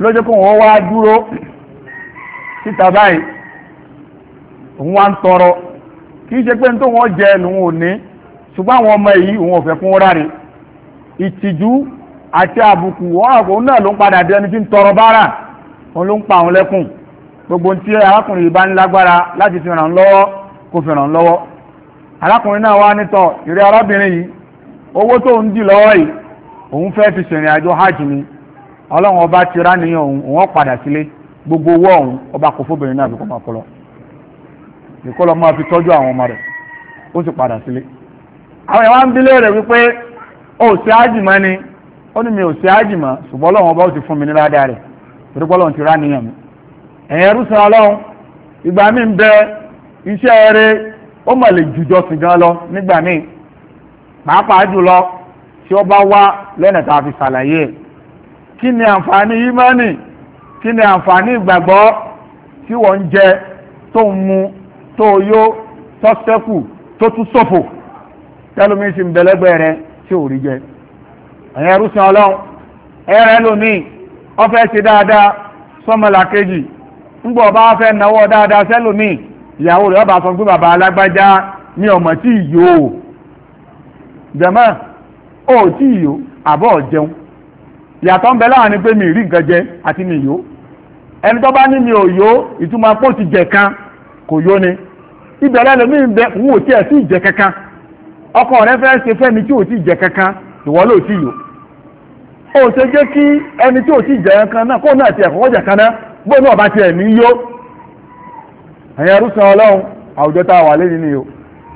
lójó kó wọ́n wá dúró síta báyìí òun wá ń tọrọ kì í ṣe pé tó wọ́n jẹ lòun ò ní ṣùgbọ́n àwọn ọmọ yìí òun ò fẹ́ fún ráre ìtìjú àti àbùkù òun náà ló ń padà dé ẹni tí ń tọrọ bára òun ló ń pa àwọn lẹ́kùn gbogbo tí arákùnrin yìí bá ní lágbára láti fi ràn lọ́wọ́ kó fi ràn lọ́wọ́ arákùnrin náà wá nítọ̀ ìrẹ́ arábìnrin yìí owó tó ń dì lọ́wọ́ yìí òun fẹ́ fi ṣèrìn àjò hajj ni ọlọ́run ọba ti rá níyàn òun padà sílé gbogbo owó ọ̀hún ọba kò fóbìnrin náà fi kọ́ máa kọ́ lọ ìkọlọ máa fi tọ́jú àwọn ọmọ rẹ̀ ó sì padà sílé àwọn ìwà ń bí léèrè wípé ó ṣe hajj mọ́ ni ó ní mi ò ṣe hajj mọ́ ṣùgbọ́n ọlọ́run ọba ó ti fún mi ní ládàá rẹ̀ torí pé ọlọ́run ti rá níyàn mi ẹ̀yìn ẹrú sọ ọlọ́run ìgbà míì ń bẹ iṣẹ́ eré ó mọ̀ lè jùjọ sí gan lọ nígbà míì pàápàá jùlọ tí ó bá wá lẹ́nà tá a fi ṣàlàyé ẹ̀ kí ni àǹfààní ìmánì kí ni àǹfààní ìgbàgbọ́ tí wọ́n ń jẹ tó ń mu tó yó tó ṣẹ́kù tó tún ṣòfò tẹ́lómi sì ń bẹ̀lẹ́gbẹ̀ rẹ tí ò rí jẹ ẹ̀yìn ẹrú sọ ọlọ́run ẹ̀rẹ́ lómi ó fẹ́ ṣe dáadáa sọ́mọlá kejì ńgbọ́ bá fẹ́ náwó dáadáa sẹ́lómi ìyàwó rẹ̀ ọba sọ pé bàbá alágbájá ní ọmọ tí ìyó jẹ̀mọ́ ó tí ìyó àbọ̀ jẹun ìyàtọ̀ ń bẹ láàrin pé mi rí nǹkan jẹ àti mi yó ẹni tó bá ní mi ò yó ìtumọ̀ pọ̀ ti jẹ kan kò yó ni ìbẹ̀rẹ̀ lómi ń bẹ òun ò tí ẹ̀ sí ìjẹ kankan ọkọ rẹ fẹ́ ṣe fẹ́mi tí ò tí ìjẹ kankan ìwọ ló tí yó ó ṣe jẹ́ kí ẹni tí ò tí ìjẹ kankan náà kó náà ti ẹ̀kọ́ jẹ kan náà bó náà bá ti ẹ̀ ní yó ẹ̀yẹ rúsan ọlọ́run àwùjọ tá a wà lẹ́yìn ni o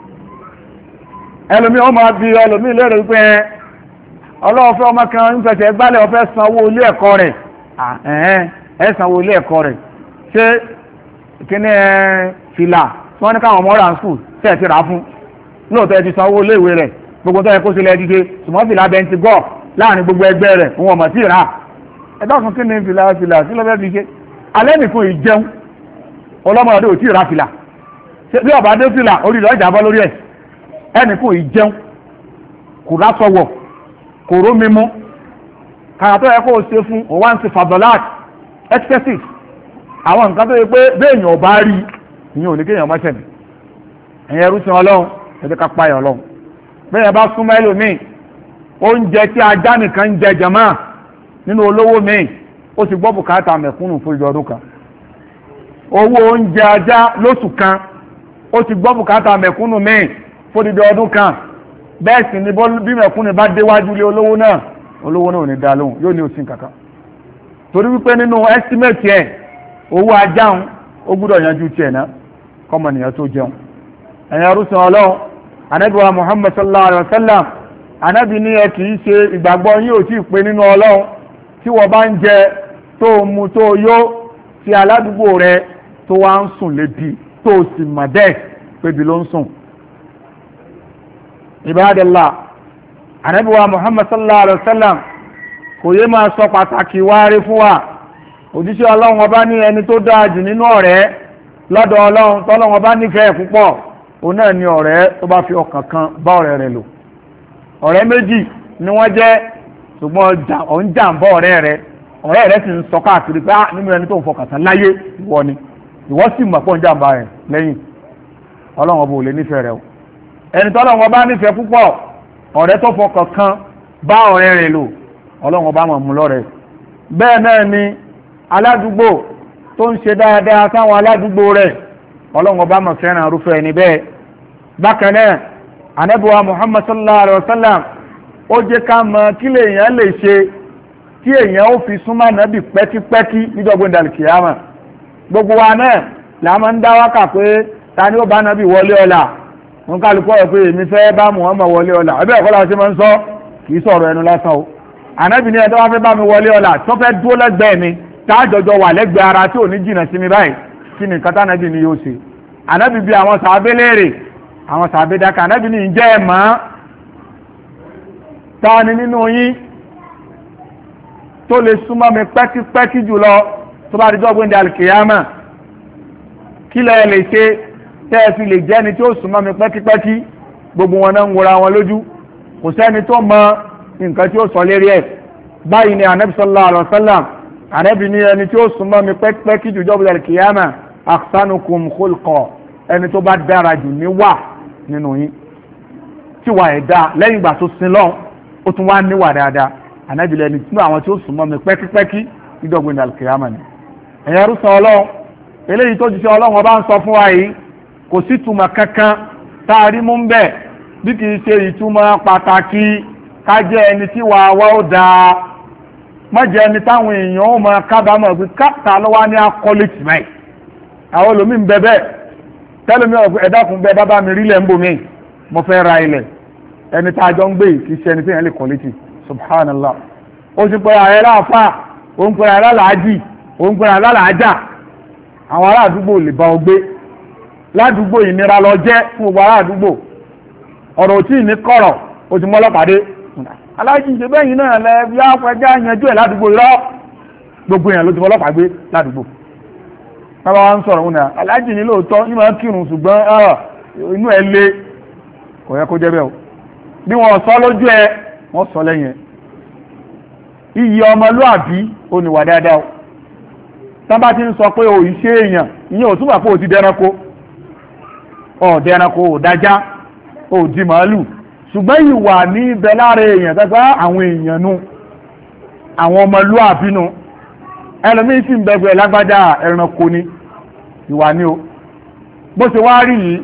ẹlòmí ọmọ bí ẹlòmí lérò wípé ọlọ́run fẹ́ ọmọ kan ń fẹsẹ̀ gbálẹ̀ ọfẹ́ sanwó ilé ẹ̀kọ́ rẹ̀ ẹ̀ sanwó ilé ẹ̀kọ́ rẹ̀ ṣé kíní fìlà tí wọ́n ní káwọn ọmọ rà ń sùn tẹ̀ ti rà fún lóòótọ́ ẹ ti sanwó ilé ìwé rẹ̀ gbogbo tó yẹ kó sílẹ̀ dídé ṣùgbọ́n fìlà bẹ́ẹ̀ ti gọ̀ láàrin gbogbo ẹgbẹ́ rẹ̀ òun ọmọ tí ì rà ẹ̀dá kan kí ni fìlà sí lọ́fẹ́ fi ṣe alẹ́ nìkan ìjẹun ọlọ́mọdé ò tí ì ra fìlà bí ọba dé fìlà orí rẹ̀ ọjà bọ́ lórí ẹ̀ ẹnìkan ìjẹun kò lásọwọ̀ kò rómi mú kàrà tó yẹ kó o ṣe fún òwá ń ṣe fàbọ̀láàt excessive àwọn nǹkan tó yẹ pé béèyàn ọba rí ìyẹn ò ní kéèyàn mọ́ṣẹ̀ ní ẹ̀yìn ẹrú sí ọlọ́run ẹ̀jẹ̀ ká páyà ọlọ́run béèyàn bá súnmọ́ ẹlòmíì oúnjẹ tí ajá nìkan ń jẹ jàmá nínú olówó míì ó ti gbọ́ bùkátà mẹ̀kúnnù fún ìjọ ọdún kan owó oúnjẹ ajá lóṣù kan ó ti gbọ́ bùkátà mẹ̀kúnnù míì fódìdí ọdún kan bẹ́ẹ̀ sì ni bí mẹ̀kúnnù bá déwájú lé olówó náà ò ní dá lóhùn yóò ní òsín kankan torí wípé nínú ẹ́stímẹ́tì ẹ̀ owó ajáhùn ó gbúdọ̀ yanjú tiẹ̀ náà kọ́mọnìyàn tó jẹun ẹ̀yìn arúsàn ọlọ́run anábì wa Muhammad sallallahu alayhi wa sallam anábì ní ẹ kì í ṣe ìgbàgbọ́ yín ò tí ì pé nínú ọlọ́run tí wọ́n bá ń jẹ tó mu tó yó tí aládùúgbò rẹ tó wá ń sùn lébi tó sì mọ̀ bẹ́ẹ̀ pébi ló ń sùn. Ibadallah Ànábì wa Muhammad sallallahu alaihi wasallam kò yé máa sọ pàtàkì wárí fún wa òjíṣẹ́ ọlọ́run ọba ní ẹni tó dáa jù nínú ọ̀rẹ́ lọ́dọ̀ ọlọ́run tọ́lọ́run ọba nífẹ̀ẹ́ púpọ̀ òun náà ni ọ̀rẹ́ tó bá fi ọkàn kan bá ọ̀rẹ́ rẹ̀ lò ọ̀rẹ́ méjì ni wọ́n jẹ́ ṣùgbọ́n òun jàǹbá ọ̀rẹ́ rẹ̀ sì ń sọ káàkiri pé nínú ẹni tó ń fọkàn tán láyé ìwọ ni ìwọ sì mọ̀ pọ̀ ń jàǹbá rẹ̀ lẹ́yìn ọlọ́run ọba ò lè nífẹ̀ẹ́ rẹ̀ o ẹni tọ́lọ́run ọba nífẹ̀ẹ́ púpọ̀ ọ̀rẹ́ tó fọkàn kan bá ọ̀rẹ́ rẹ̀ lò ọlọ́run ọba mọ̀ mú lọ́rẹ̀ bẹ́ẹ̀ náà ni aládùúgbò tó ń ṣe dáadáa sáwọn aládùúgbò rẹ̀ ọlọ́run ọba mọ̀ fẹ́ràn arúfẹ́ ẹni bẹ́ẹ̀ bákan náà Ànábì wa Muhammad sallallahu alaihi wasallam ó jẹ́ ká mọ̀ kí lèèyàn lè ṣe tí èèyàn ó fi súnmọ́ Ànábì pẹ́kípẹ́kí níjọ́gbọ́n dàlùkìyàmà gbogbo wa náà là máa ń dá wákà pé ta ni ó bá Ànábì wọlé ọ̀la wọn kálukú ọ̀rọ̀ pé èmi fẹ́ bá Muhammad wọlé ọ̀la ẹbí ẹ̀kọ́ la ṣe máa ń sọ kì í sọ̀rọ̀ ẹnu lásán o Ànábì ní ẹjọ́ wá fẹ́ bá mi wọlé ọ̀la tó fẹ́ dúró lẹ́gbẹ̀ẹ́ mi táàjọjọ wà lẹ́gbẹ̀ẹ́ ara tí ò ní jìnnà sí mi báyìí kí ni nǹkan tánàbì ni yóò ṣe Ànábì bí àwọn sàábé léèrè àwọn sàábé dáka Ànábì ní ìjẹ́ ẹ̀ mọ́ ta ni nínú yín tó lè súnmọ́ mi pẹ́kípẹ́kí jùlọ tó bá di jọ́gbìn dàlùkìyàmà kí lẹ lè ṣe tẹ́ ẹ fi lè jẹ́ni tí ó súnmọ́ mi pẹ́kípẹ́kí gbogbo wọn náà ń wòra wọn lójú kò sẹ́ni tó mọ nǹkan tí ó sọ lérí ẹ̀ báyìí ni Ànábì sallallahu alaihi wasallam Ànábì ní ẹni tí ó súnmọ́ mi pẹ́kípẹ́kí jù jọ́bù al-qiyama ahsanukum khulqa, ẹni tó bá dára jù níwà nínú yín tí wà ẹ̀dá lẹ́yìn ìgbà tó sin lọ́hùn ó tún wá níwà dáadáa. Ànábì lẹ́ni tí àwọn tí ó súnmọ́ mi pẹ́kípẹ́kí jọ́bù al-qiyama ni. ẹ̀yẹ rúṣọ ọlọ́run eléyìí tó jíṣẹ́ ọlọ́run ọba ń sọ fún wa yìí kò sí ìtumọ̀ kankan tá a rí mú ń bẹ̀ bí kì í ṣe ìtumọ̀ pàtàkì ká jẹ́ ẹni tí wàá wá ó dáa, má jẹ́ ẹni táwọn èèyàn ó máa kábàámọ̀ pé káàtà lọ́wọ́ ní akọ́lé tì máì. àwọn olómi ń bẹ bẹ́ẹ̀ tẹ́lómi ọ̀gbìn ẹ̀dákun bẹ́ẹ̀ bábá mi rí lẹ̀ ń bò mí mo fẹ́ ra ilẹ̀, ẹni tá a jọ ń gbé kì í ṣe ẹni tí yẹn lè kọ́lé tì. subhanallah. ó ti pẹ́ ààrẹ láàfà, ó ń pẹ́ ààrẹ láàájì, ó ń pẹ́ ààrẹ láàájà. àwọn ará àdúgbò lè bá ọ gbé ládùúgbò ìnira lọ jẹ́ fún gbogbo ará àdúgbò. ọ̀rọ̀ tí ì ní kọ̀rọ̀ ó ti mọ́lọ́pàá dé, aláàjì ṣe bẹ́yìn náà lẹ bí ápẹjá yanjú ẹ̀ ládùúgbò irọ́, gbogbo èèyàn ló ti mọ́lọ́pàá gbé ládùúgbò. bàbá wa ń sọ̀rọ̀ òun náà aláàjì ní lóòótọ́ ní máa ń kírun ṣùgbọ́n inú ẹ̀ lé, kò yẹ kó jẹ́ bẹ́ẹ̀ o. bí wọ́n sọ lójú ẹ wọ́n sọ lẹ́yìn ẹ̀. iyì ọmọlúàbí ó ní wà dáadáa o. tán bá ti ń sọ pé o ì ṣe èèyàn ìyẹn ò túbọ̀ pé o ti dẹranko, ọ̀ dẹranko ò dájá ò di màálù, ṣùgbọ́n ìwà ní ibẹ̀ lára èèyàn tẹ́gbà àwọn èèyàn nú, àwọn ọmọlúàbí nú. ẹlòmíín sì ń bẹ̀gbẹ̀ lágbájá ẹranko ni, ìwà ni o. bó ṣe wá rí yìí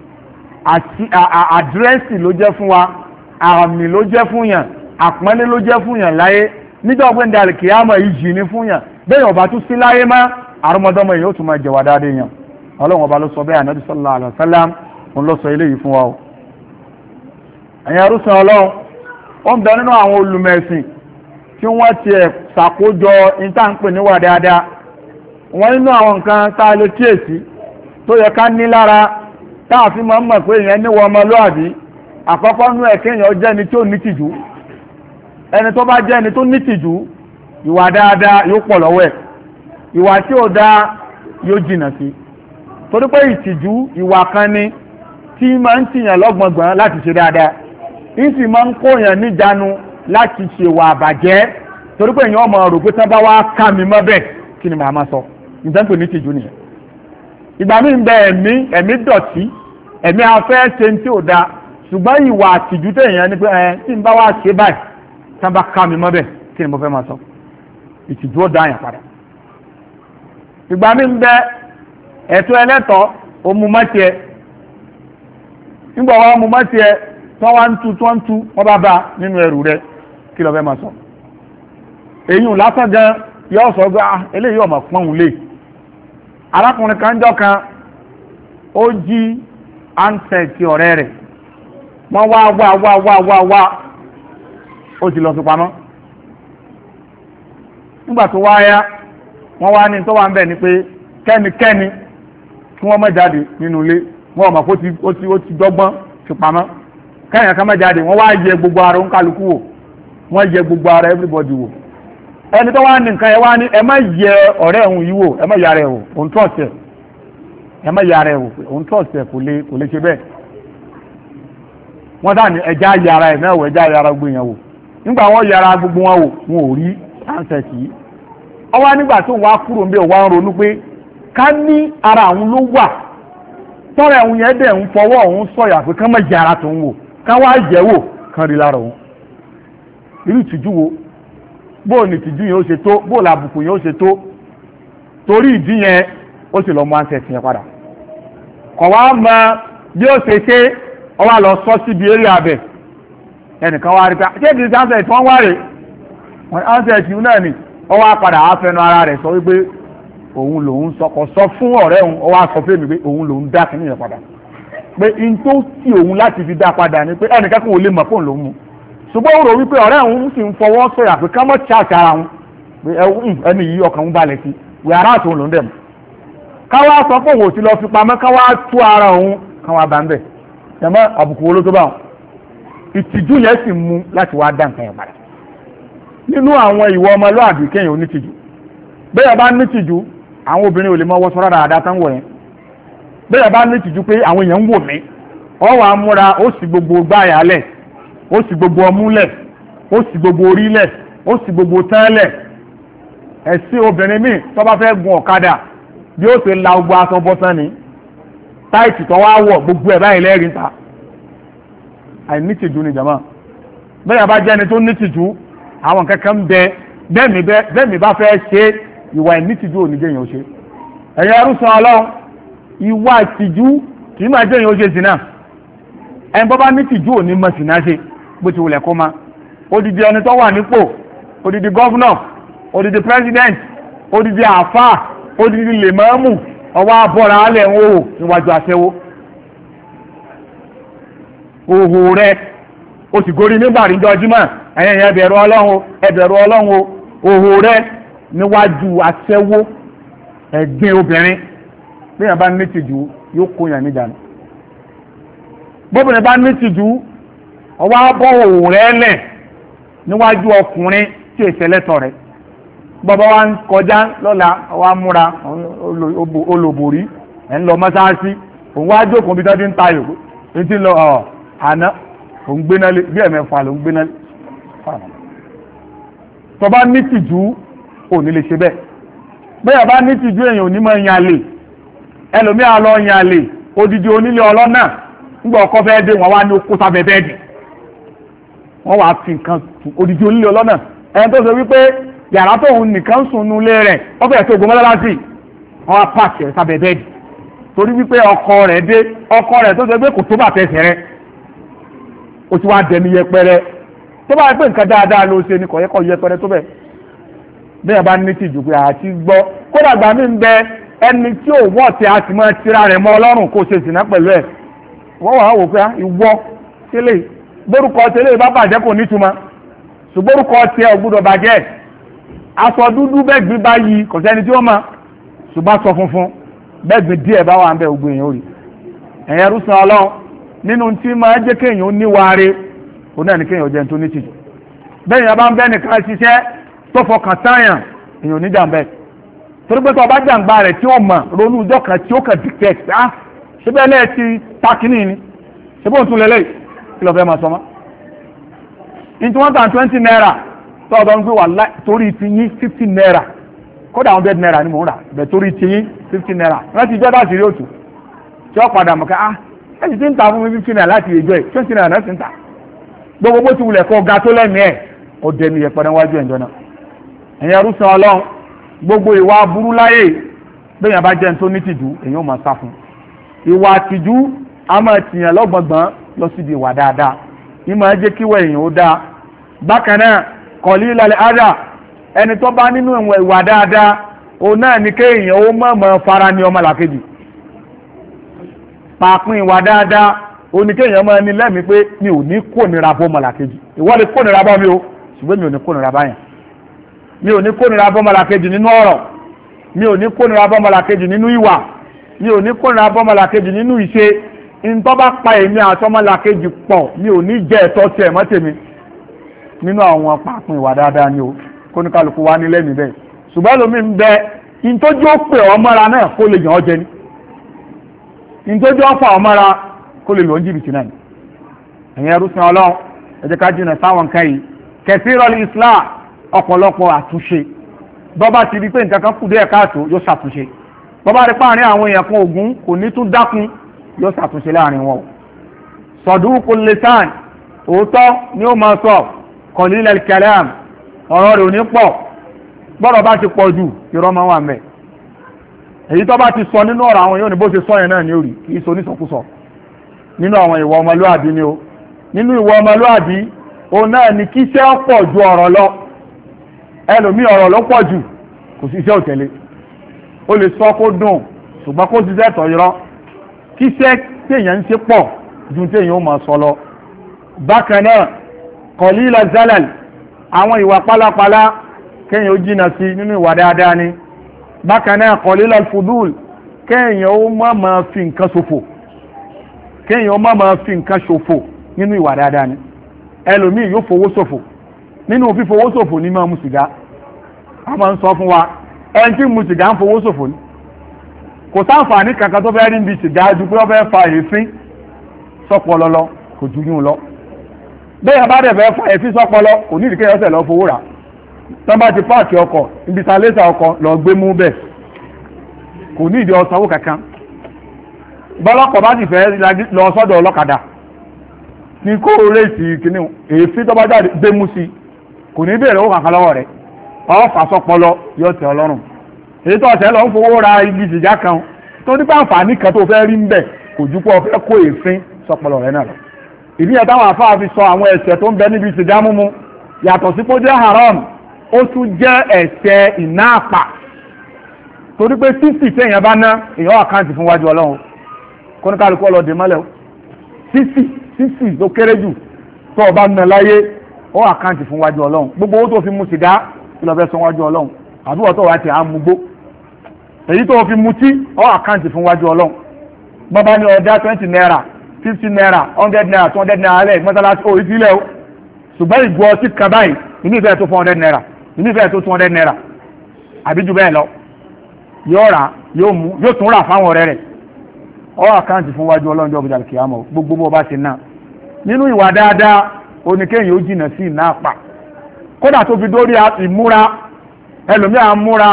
àdírẹ́sì ló jẹ́ fún wa, àmì ló jẹ́ fún yàn, àpọ́nlé ló jẹ́ fún yàn láyé. níjọ́ ọ̀gbẹ́ndà àlìkìyámà ìjì ní fún yàn, bẹ́ẹ̀ ọba tún sí láyé má àrọ́mọdọ́mọ yìí ó tún máa jẹ̀wà dáadé yàn. ọlọ́run ọba ló sọ bẹ́ẹ̀, ànábì sallallahu alaihi wasallam òun ló sọ eléyìí fún wa o. ẹ̀yin arúsàn ọlọ́run ó ń bẹ nínú àwọn olùmẹ̀sìn tí wọ́n ti ẹ̀ ṣàkójọ ìtànpè níwà dáadáa. wọ́n nínú àwọn nǹkan tá a lè kíyèsí tó yẹ ká ní lára táà fi máa ń mọ̀ pé èèyàn níwọ̀ ọmọlúàbí. àkọ́kọ́ nú ẹ̀ kéèyàn jẹ́ ẹni tí ó ní tìjú. ẹni tó bá jẹ́ ẹni tó ní tìjú ìwà dáadáa yóò pọ̀ lọ́wọ́ ẹ̀, ìwà tí ó dáa yóò jìnà sí. torí pé ìtìjú ìwà kan ni tí máa ń tìyàn lọ́gbọ̀ngbọ̀n láti ṣe dáadáa, ìsì máa ń kóyàn níjànú láti ṣèwà àbàjẹ́. torí pé èèyàn ọmọ rò pé tán bá wá ká mi mọ́ bẹ́ẹ̀ kí ni màá máa sọ, nǹkan pè ní tìjú nìyẹn. ìgbà míì ń bẹ ẹ̀mí dọ̀tí, ẹ̀mí afẹ́ ṣe ń tí ò da, ṣùgbọ́n ìwà àtìjú téèyàn ni pé tí n bá wá ṣe báyìí tán bá ká mi mọ́ bẹ́ẹ̀ kí ni mo fẹ́ máa sọ, ìtìjú ó dá àyàn padà. ìgbà míì ń bẹ ẹ̀tọ́ ẹlẹ́tọ̀ọ́ òmùmọ́tì ẹ̀, nígbà wọn mú mọ́tì ẹ̀ tí wọ́n ń tu wọ́n bá bá nínú ẹrù rẹ̀ kí ló fẹ́ máa sọ. èyí ò lásán gan yóò sọ pé eléyìí ọmọ pọ́n òun lè. arákùnrin kan jọ kan ó jí ansẹ̀tì ọ̀rẹ́ rẹ̀, wọ́n wá ó ti lọ fi pamọ́. nígbà tó wáyá wọ́n wá ní tó wà ń bẹ̀ ni pé kẹ́nikẹ́ni kí wọ́n má jáde nínú ilé, wọ́n mọ̀ pé ó ti dọ́gbọ́n fi pamọ́. kẹ́yìn kan má jáde, wọ́n wá yẹ gbogbo ara oníkálukú wò, wọ́n yẹ gbogbo ara everybody wò. ẹni tó wá ní nǹkan ẹ wá ní ẹ má yẹ ọ̀rẹ́ òun yìí wò, ẹ má yára ẹ wò, òun trust ẹ, ẹ má yára ẹ wò, òun trust ẹ kò lè ṣe bẹ́ẹ̀. wọ́n dà ní ẹja yára ẹ náà wò, ẹja yára gbogbo yẹn wò. nígbà wọ́n yára gbogbo wọn wò, wọn ò rí ansẹ̀t yìí. ọwọ́ nígbà tó wá kúrò níbẹ̀ wá ń ronú pé ká ní ara àwọn ló wà tọ́rọ ẹ̀hún yẹn dẹ̀ ń fọwọ́ òun sọ̀yà pé kán má jẹ ara tó ń wò, ká wá jẹ́ wò kán rí lára òun. irú ìtìjú wo, bóò ní ìtìjú yẹn ó ṣe tó, bóò làbùkù yẹn ó ṣe tó. torí ìdí yẹn ó sì lọ mú ansẹ̀t yẹn padà. kọ̀ wá mọ bí ó ṣe ṣe ọ wá lọ sọ síbi eré abẹ. ẹnìkan wá rí ká ṣé kìí ṣe ansẹ̀t wọ́n wá rè ansẹ̀t yìí náà ni ọ wá padà á fẹnu ara rẹ̀ sọ wípé òun lòun sọkọ sọ fún ọ̀rẹ́ òun, ó wá sọ fún mi pé òun lòun dá kínní yẹn padà, pé n tó tì òun láti fi dá padà ni pé ẹnìkan kò lè mọ̀ fóun lòun mu. ṣùgbọ́n ó rò wípé ọ̀rẹ́ òun sì ń fọwọ́ sọ̀yà pé ká mọ̀ ṣáàṣà ara òun pé ẹni yìí ọkàn òun balẹ̀ sí wẹ̀ ara àtòun lòun dẹ̀ mọ̀. káwá sọ pé òun ò ti lọ fi pamọ́, káwá tú ara òun káwá bá ń bẹ̀. ẹ̀mọ́ àbùkù wo ló tó bá wọn. ìtìjú yẹn sì mú láti wá dá nǹkan yẹn padà. nínú àwọn ìwọ ọmọlúwàbí kéèyàn onítìjú, bẹ́ẹ̀ bá nítìjú àwọn obìnrin ò lè mọ wọ́sọ rárá àdá tán wọ̀ yẹn. bẹ́ẹ̀ bá ní tìjú pé àwọn èèyàn ń wò mí, ọ wà á múra, ó sì gbogbo gbáyà lẹ̀, ó sì gbogbo ọmú lẹ̀, ó sì gbogbo orí lẹ̀, ó sì gbogbo tán lẹ̀. ẹ̀sìn obìnrin míì tó bá fẹ́ gun ọ̀kadà bí ó ṣe la gbogbo aṣọ bọ́sán ni táìtì tó wá wọ̀ gbogbo ẹ̀ báyìí lẹ́rìí ta àìnítìjú ni jàmá bẹ́ẹ̀ bá jẹ́ni tó nítìjú àwọn kankan bẹ bẹ́ẹ̀mí bá fẹ́ ṣe ìwà ìnítìjú ò ní jẹ́ èèyàn ṣe ẹ̀yẹ ẹrúsàn ọlọ́run ìwà ìtìjú kì í máa jẹ́ èèyàn ṣe zina ẹni bọ́ bá nítìjú ò ní mọ̀ sínú ṣe bó ti wùlẹ̀ kó ma odidi ẹni tó wà nípò odidi gọ́vnọ̀ odidi president odidi àfà odidi lèmọ́mù ọwọ́ abọ́ra alẹ́ ń wò níwájú aṣẹ́wó òhò rẹ o sì gorí nígbà rí jọjúmọ́ ẹ̀yìn ẹbẹ̀rù ọlọ́run òhò rẹ níwájú aṣẹ́wó ẹ̀gbin obìnrin bí yàn bá ní tìjú yóò kó yàn níjànú bóbìnrin bá ní tìjú ọwọ́ abọ́ òhò rẹ lẹ̀ níwájú ọkùnrin tí èsẹ̀ lẹ́tọ̀ rẹ̀ bọ́bá wa ń kọjá lọ́la ọwọ́ amúra olòbòrí ẹ̀ ń lọ mọ́sáàsì òun wá jókòó bí tọ́jú ń tayò ní ti lọ àná òun gbéná lé bí ẹ̀mẹ́fà ló ń gbéná lé tó bá ní tìjú ò ní lè ṣe bẹ́ẹ̀ bẹ́ẹ̀ bá ní tìjú èèyàn ò ní mọ̀ yan lè ẹlòmíà lọ yan lè odidi onílé ọlọ́nà ńgbà ọkọ fẹ́ dé wọn wá ní okó sábẹ́ bẹ́ẹ̀dì wọ́n wá fi nǹkan odidi onílé ọlọ́nà ẹni tó sọ wípé yàrá tóun nìkan sùn nú ilé rẹ̀ wọ́n fẹ́ẹ́ tó gbọmọlá láti wọ́n wá pàṣẹ sábẹ́ bẹ́ẹ̀dì torí wípé ọkọ rẹ̀ dé ọkọ rẹ̀ tó sọ pé kò tó bàtẹ́ ẹsẹ̀ rẹ̀ ó ti wá dẹni yẹpẹrẹ tó bá yẹ pé nǹkan dáadáa ló ṣe ni kò yẹ kó yẹpẹrẹ tó bẹ́ẹ̀ bẹ́ẹ̀ bá ní tìjú pé àti gbọ́ kódà gbà mí ń bẹ ẹni tí ò wọ́ ti a sì máa tira rẹ̀ mọ́ ọlọ́run kó ṣe sìnà pẹ̀lú ẹ̀ wọ́n wà á wò pé ìwọ tẹ́lẹ̀ gbórúkọ tẹ́lẹ̀ bá bàjẹ́ kò nítumọ̀ ṣùgbọ́n orúkọ tiẹ̀ ò gbúdọ̀ bàjẹ́ aṣọ dúdú bẹ́ẹ̀gbin bá yí kò sẹ́ni tí ó mọ̀ ṣùgbọ́n aṣọ funfun bẹ́ẹ̀gbin díẹ̀ bá wà ń bẹ ògbó èèyàn rí ẹ̀yẹn rúṣan ọlọ́run nínú tí máa jẹ́ kéèyàn níwáre òun náà ní kéèyàn jẹ́ tó ní tìjú bẹ́ẹ̀ yẹn bá ń bẹ́ nìkan ṣiṣẹ́ tó fọkàn táyàn èèyàn oníjàmbẹ́ torí pé tó bá jàǹgbá rẹ̀ tí ó mọ̀ ronú ọjọ́ kan tí ó kàn dictate ṣé bẹ́ẹ̀ lẹ́ẹ̀ ti takínì ni ṣé bóun tún lélẹ̀ kí lọ fẹ́ máa sọ mọ́ in 20 naira tó ọ̀dọ́ ń gbé wà torí ti yín 50 naira kódà 100 naira ni mò ń rà bẹ̀ torí ti yín 50 naira láti ìjọ́ láti rí òtù tí ó padà mọ̀ ká ẹ̀sì tí ń ta fún mi 50 naira láti ìjọ́ ẹ̀ 20 naira náà ti ń ta gbogbo bó ti wulẹ̀ kó ga tó lẹ́nu ẹ̀ ó dẹnu yẹ padà wájú ẹ̀jọ́ náà ẹ̀yin arúsàn ọlọ́run gbogbo ìwà aburú láyé bẹ́ẹ̀ yẹn bá jẹ́ tó ní tìjú èyàn ò máa sá fún ìwà àtìjú a máa tìyàn lọ́gbọ̀ngbọ̀n lọ síbi ìwà dáadáa ní máa jẹ́ kíwọ́ èèyàn ó dáa bákan náà kọ̀lí ìlàlẹ̀ ádà ẹni tó bá nínú ìwà dáadáa òun náà ní kéèyàn ó mọ̀ọ́mọ̀ fara ní ọmọ làkejì pàápín ìwà dáadáa òun ní kéèyàn máa ní lẹ́mìí pé mi ò ní kónira bọ́ ọmọ làkejì ìwọ lè kónira bọ́ mi o ṣùgbọ́n mi ò ní kónira báyàn mi ò ní kónira bọ́ ọmọ làkejì nínú ọ̀rọ̀ mi ò ní kónira bọ́ ọmọ làkejì nínú ìwà mi ò ní kónira bọ́ ọmọ làkejì nínú ìṣe ntọ́ bá pa èmi àti ọmọ làkejì pọ̀ mi ò ní jẹ́ ẹ̀tọ́ tiẹ̀ mọ́ tèmi nínú àwọn pàápín ìwà dáadáa ni o kóníkàlùkù wa ní lẹ́mìí bẹ́ẹ̀ ṣùgbọ́n lómi ń bẹ ìtọ́jú ó pè ọ́ mọ́ra náà kó lè yàn ọ́ jẹ ní ìtọ́jú ó fà ọ́ mọ́ra kó lè lò ń jìbìtì náà ẹ̀yin ẹrú sin ọlọ́run ẹ jẹ́ ká jìnnà sáwọn nǹkan yìí kẹsìrọ̀lì islam ọ̀pọ̀lọpọ̀ àtúnṣe bọ́bá ti rí pé nǹkan kan kù díẹ̀ káàtó yóò ṣàtúnṣe bọ́bá rí páàrin àwọn èèyàn kan ògún kò ní tún dákun yóò ṣàtúnṣe láàrin wọn sọ̀dúkù lisan òótọ́ ni ó máa sọ qalilal kalam ọ̀rọ̀ rẹ̀ ò ní pọ̀ gbọ́dọ̀ bá ti pọ̀ jù irọ́ máa wà mẹ́ èyí tó bá ti sọ nínú ọ̀rọ̀ àwọn yóò ní bó ṣe sọ yẹn náà ní orí kì í so nísọkúsọ nínú àwọn ìwà ọmọlúàbí ni ó nínú ìwà ọmọlúàbí òun náà ni kí iṣẹ́ pọ̀ ju ọ̀rọ̀ lọ ẹlòmí ọ̀rọ̀ ló pọ̀ jù kò sí iṣẹ́ òtẹ̀lé ó lè sọ kó dùn ṣùgbọ́n kó ṣiṣẹ́ tọ̀ irọ́ kí iṣẹ́ téèyàn ń ṣe pọ̀ ju téèyàn ó máa sọ lọ bákan náà kọ̀lílà zálàl àwọn ìwà pálapàla kéèyàn ó jìnà sí nínú ìwà dáadáa ni bákan náà kọ̀lílà fudul kéèyàn ó má máa fi nǹkan ṣòfò kéèyàn ó má máa fi nǹkan ṣòfò nínú ìwà dáadáa ni ẹlòmíì yóò fowó ṣòfò nínú fífowó ṣòfò ní máa mu sìgá a máa ń sọ fún wa ẹni tí mu sìgá ń fowó ṣòfò ní kò sáǹfààní kankan tó fẹ́ rí níbi sìgá ju pé wọ́n fẹ́ fa èéfín sọ́pọlọlọ kò ju yún lọ bẹ́ẹ̀ bá dẹ̀ fẹ́ fa èéfín sọ́pọlọ kò ní ìdíkẹ́ ọ̀sẹ̀ lọ fowó rà tán bá ti páàkì ọkọ̀ ibi sàlẹ́sà ọkọ̀ lọ gbé mú bẹ̀ kò ní ìdí ọ̀sánwó kankan bọ́lọ́pọ̀ bá sì fẹ́ lọ sọ́dọ̀ ọlọ́kadà ní kó rèsì kìíní èéfín tó bá jáde gbé mú sí kò ní bèèrè owó kankan lọ́wọ́ rẹ̀ ọ̀fà sọpọlọ yóò tẹ́ ọlọ́run èyí tó ọ̀sẹ̀ lọ ń fowó ra igi sìgá kan tó nípa àǹfààní kan tó fẹ́ rí ń bẹ̀ kò ju pọ̀ fẹ́ kó èéfín sọpọlọ rẹ̀ náà lọ ìdí ẹ̀ táwọn àfáà fi sọ àwọn ẹ̀ṣẹ̀ tó ń bẹ níbi sìgá mímu yàtọ̀ sí kó jẹ́ haram ó tún jẹ́ ẹ̀ṣẹ̀ ìná àpà torí pé sísì téèyàn bá ná èèyàn àkáǹtì fún wájú ọlọ́run kóníkàlùkù ọlọ́dẹ mọ́lẹ̀ sísì tó kéré jù tó ọba ná láyé ó àkáǹtì fún wájú ọlọ́run gbogbo owó tó fi mu sìgá kí lọ fẹ́ sọ wájú ọlọ́run àbúrò tó wá ti à ń mugbó èyí tó fi mutí ó àkáǹtì fún wájú ọlọ́run bàbá ní ọ̀dá 20 naira 50 naira 100 naira 200 naira lẹ́yìn mọ́tàlásí orí sílẹ̀ o ṣùgbọ́n ìgbọ́ ọtí kan báyìí inú ìfẹ́ tó 400 naira inú ìfẹ́ tó 200 naira àbí jù bẹ́ẹ̀ lọ yóò rà yóò mú yóò tún rà fáwọn ọ̀rẹ́ rẹ̀ ọ àkáǹtì fún wájú ọlọ́run jọ́ bìjà kìámọ̀ gbogbo bó bá ṣe náà nínú ìwà dáadáa oníkéyìn ó jìnà sí ìná àpà kódà tó fi dórí ìmúra ẹlòmíà múra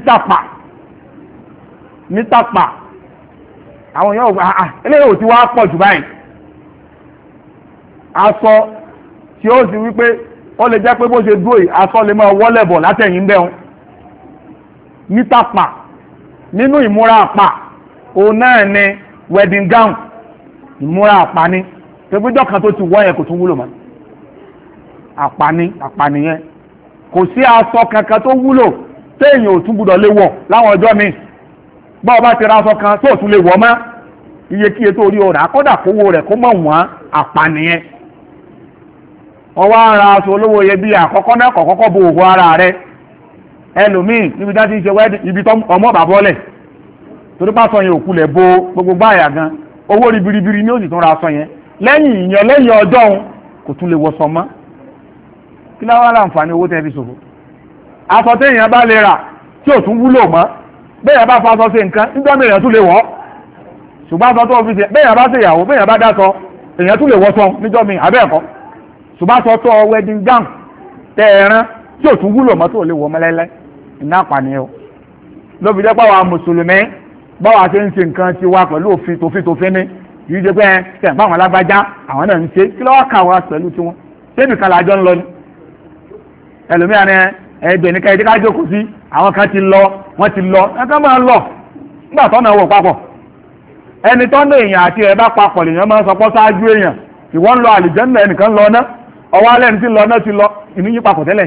nítàpà àwọn yóò gbà eléyìí ò ti wá pọ̀ jù báyìí aṣọ tí ó sì wípé ó lè jẹ́ pé bó ṣe dúró yìí aṣọ lè máa wọ́lẹ̀ bọ̀ látẹ̀yìn bẹ́ẹ̀ nítàpà nínú ìmúra àpà òun náà ni wedding gown ìmúra àpà ni pẹ̀lújọ́ kan tó ti wọ́ yẹn kò tún wúlò mọ́ àpà nìyẹn kò sí aṣọ kankan tó wúlò téèyàn ò tún gbúdọ̀ lè wọ̀ láwọn ọjọ́ míì bá ọba ti ra aṣọ kan tó tún lè wọ̀ mọ́ iyekíye tó rí ọ̀rà kódà kówó rẹ̀ kó mọ̀ wọ́n àpà nìyẹn ọwọ́ ara aṣọ olówó yẹ bí àkọ́kọ́ náà kọ̀kọ́kọ́ bo òwò ara rẹ̀ ẹlòmíì níbi dá ti ṣe wẹ́ẹ́dì ibi tó ọmọ bàbọ́lẹ̀ torí bá sọ yẹn òkú lẹ̀ bo gbogbo gbáyà gan owó ribiribiri ní ó sì tún ra aṣọ yẹn lẹ́yìn ìyẹn lẹ́yìn ọjọ́ òun kò tún lè wọṣọ mọ́ kí láwọn láǹfààní owó tẹ́ fi ṣòfò aṣọ téèyàn bá lè rà tí ò tún wúlò mọ́ bẹ́ẹ̀ bá faṣọ ṣe nǹkan nígbà mìíràn tún lè wọ̀ ṣùgbọ́n aṣọ tó fi ṣe bẹ́ẹ̀ bá ṣèyàwó bẹ́ẹ̀ bá dáṣọ èèyàn tún lè wọṣọ níjọ́ mi àbẹ́ẹ̀kọ́ ṣùgbọ́n aṣọ tó wedding gown tẹ ẹran tí ò tún wúlò mọ́ tó lè wọ̀ mọ́lẹ́lẹ́ iná àpànìyàn ló fi jẹ́ pàwọn mùsùlùmí báwa ṣe ń ṣe nǹkan ti wá pẹ̀lú òfin tòfin ní yìí jẹ́ pé tẹ̀ fáwọn alágbájá àwọn náà ń ṣe kí lọ́wọ́ kà wá pẹ̀lú tiwọn ṣébì kan làjọ ń lọ ni ẹlòmíràn ni ẹgbẹ́ ní káyọ̀dé ká jókòó sí àwọn kan ti lọ wọ́n ti lọ ẹ̀ka máa lọ nígbà tó náà wọ̀ papọ̀ ẹni tó ní èèyàn àti ẹ̀ bá papọ̀ lèèyàn máa ń sọ pọ́ sáájú èèyàn ìwọ́n lọ àlìjẹ́nà ẹnìkan lọ ná ọwọ́ alẹ́ ní ti lọ náà ti lọ ìníyí papọ̀ tẹ́lẹ̀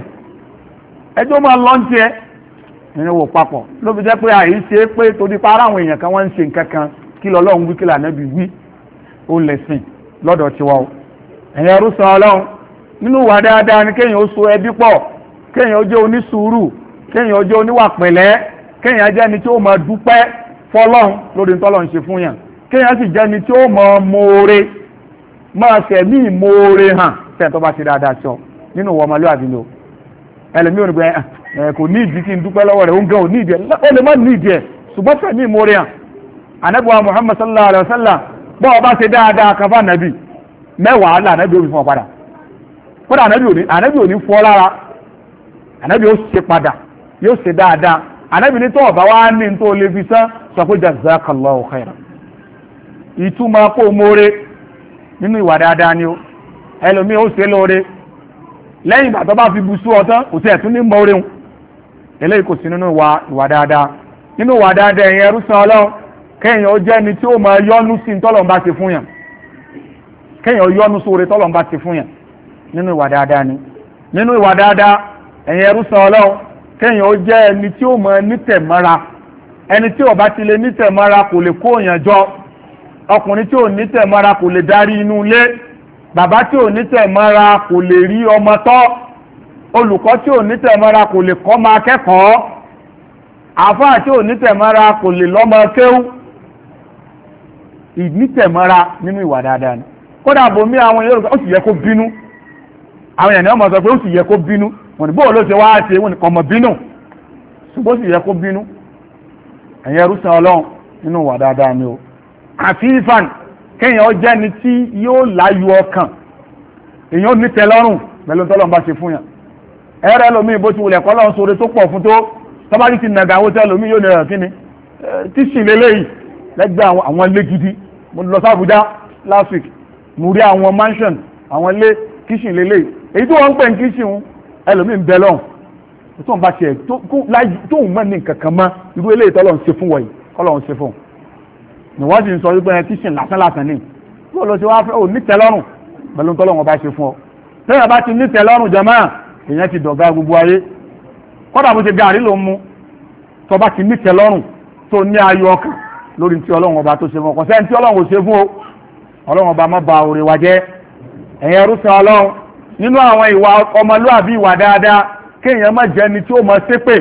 ẹjọ́ máa lọ ń tiẹ̀ ẹ̀yìn wò papọ̀ ló fi jẹ́ pé àyè ṣe é pé torí pa ara àwọn èèyàn kan wọ́n ń ṣe nǹkan kan kí lọ́lọ́run wí kí l'Ànábì wí ó lẹ̀sìn lọ́dọ̀ tiwa o ẹ̀yin ẹrú san ọlọ́run nínú ìwà dáadáa ni kéèyàn ó so ẹbí pọ̀ kéèyàn ó jẹ́ onísùúrù kéèyàn ó jẹ́ oníwà pẹ̀lẹ́ kéèyàn jẹ́ ẹni tí ó máa dúpẹ́ fọlọ́run lórí tọ́lọ́run ṣe fún yàn kéèyàn sì jẹ́ ẹni tí ó máa mọ̀ọ́re máa fẹ̀mí ìmọ̀ọ́re hàn tẹ̀ tó bá ṣe dáadáa sọ nínú ìwà ọmọlúwàbí lò ẹlẹ́mí ò ní gbẹ kò ní ìdí kí n dúpẹ́ lọ́wọ́ rẹ̀ ó ń gan ò ní ìdí ẹ̀ ó lè má ní ìdí ẹ̀ ṣùgbọ́n fẹ̀mí ìmọ̀ọ́re hàn anabiwa Muhammad sallallahu alaihi wasallam bọ́ ọba ṣe dáadáa kan fún anabi mẹ́wàá là anabi òbí fún ọ padà kódà anabi ò ní fọ́ lára anabi ó ṣe padà yóò ṣe dáadáa anabi ní tó ọba wa ní tó lè fi sán sọ pé jazakallahu khairan ìtumọ̀ kó mọ́re nínú ìwà dáadáa ni ó ẹlòmíì ó ṣe lóore lẹ́yìn ìgbà tó bá fi bu sú ọtán kò sí ẹ̀tún ní mọ́re wọn eléyìí kò sí nínú ìwà dáadáa nínú ìwà dáadáa ẹ̀yìn ẹrú san ọlọ́run kéèyàn ó jẹ́ ni tí ó máa yọ́nú sí tọ́lọ́run bá ṣe fún yàn kéèyàn ó yọ́nú sóore tọ́lọ́run bá ṣe fún yàn nínú ìwà dáadáa ni nínú ìwà dáadáa ẹ̀yin ẹrú san ọlọ́run kéèyàn ó jẹ́ ẹni tí ó máa nítẹ̀mọ́ra ẹni tí ó bá ti lè nítẹ̀mọ́ra kò lè kó èèyàn jọ ọkùnrin tí ò nítẹ̀mọ́ra kò lè darí inú ilé bàbá tí ò nítẹ̀mọ́ra kò lè rí ọmọ tọ́ olùkọ́ tí ò nítẹ̀mọ́ra kò lè kọ́ máa kẹ́kọ̀ọ́ àfáà tí ò nítẹ̀mọ́ra kò lè lọ́mọ kéwú ìnítẹ̀mọ́ra nínú ìwà dáadáa ni kódà bomi àwọn Yorùbá ó sì yẹ kó bínú àwọn èèyàn ọmọ sọ pé ó sì yẹ kó bínú wọn ni bóò ló ṣe wá ṣe wọn ni kọmọ bínú ṣùgbọ́n ó sì yẹ kó bínú ẹ̀yin ẹrú san Ọlọ́run nínú ìwà dáadáa ni o àfíìfàn kéèyàn ó jẹ́ ni tí yóò láyọ̀ ọkàn èèyàn ó nítẹ́ lọ́rùn pẹ̀lú tọ́lọ́run bá ṣe fún yàn ẹ̀rẹ́ lómi bó ti wulẹ̀ kọ́ lọ́n sóore tó pọ̀ fún tó tọ́bárí ti nàgà àwọn tẹ́ lómi yóò nìyàn kí ni tíṣì lélẹ́yìí lẹ́gbẹ́ àwọn ilé gidi mo lọ sí Àbújá last week mo rí àwọn mansion àwọn ilé kíṣì lélẹ́yìí èyí tó wọ́n ń pè ní kíṣì ń ẹlòmíì ń bẹ lọ́hùn tó ń bá tiẹ̀ tó ń mọ̀ ní nǹkan kan mọ́ irú eléyìí tọ́lọ́ ń ṣe fún wọ̀nyí kọ́lọ́ ń ṣe fún ni wọ́n sì ń sọ wípé kíṣì lásán ní tó lọ sí wá fẹ́ ò nítẹ́lọ́rùn pẹ̀lú tọ́lọ́ wọn bá ṣe fún ọ tẹ́yà bá ti nítẹ́lọ́rùn jàmáà èèyàn ti dọ̀gá gbogbo ayé kọ́dà bó ṣe gàrí ló ń mú tó bá ti nítẹ́lọ́rùn tó ní ayọ̀ ọkàn lórí tí ọlọ́run ọba tó ṣe fún ọkàn sẹ́ni tí ọlọ́run ò ṣe fún o ọlọ́run ọba má ba òrè wa jẹ́ ẹ̀yìn ẹrú sọ ọlọ́run nínú àwọn ìwà ọmọlúàbí ìwà dáadáa kéèyàn má jẹ́ ẹni tí ó mọ ṣépè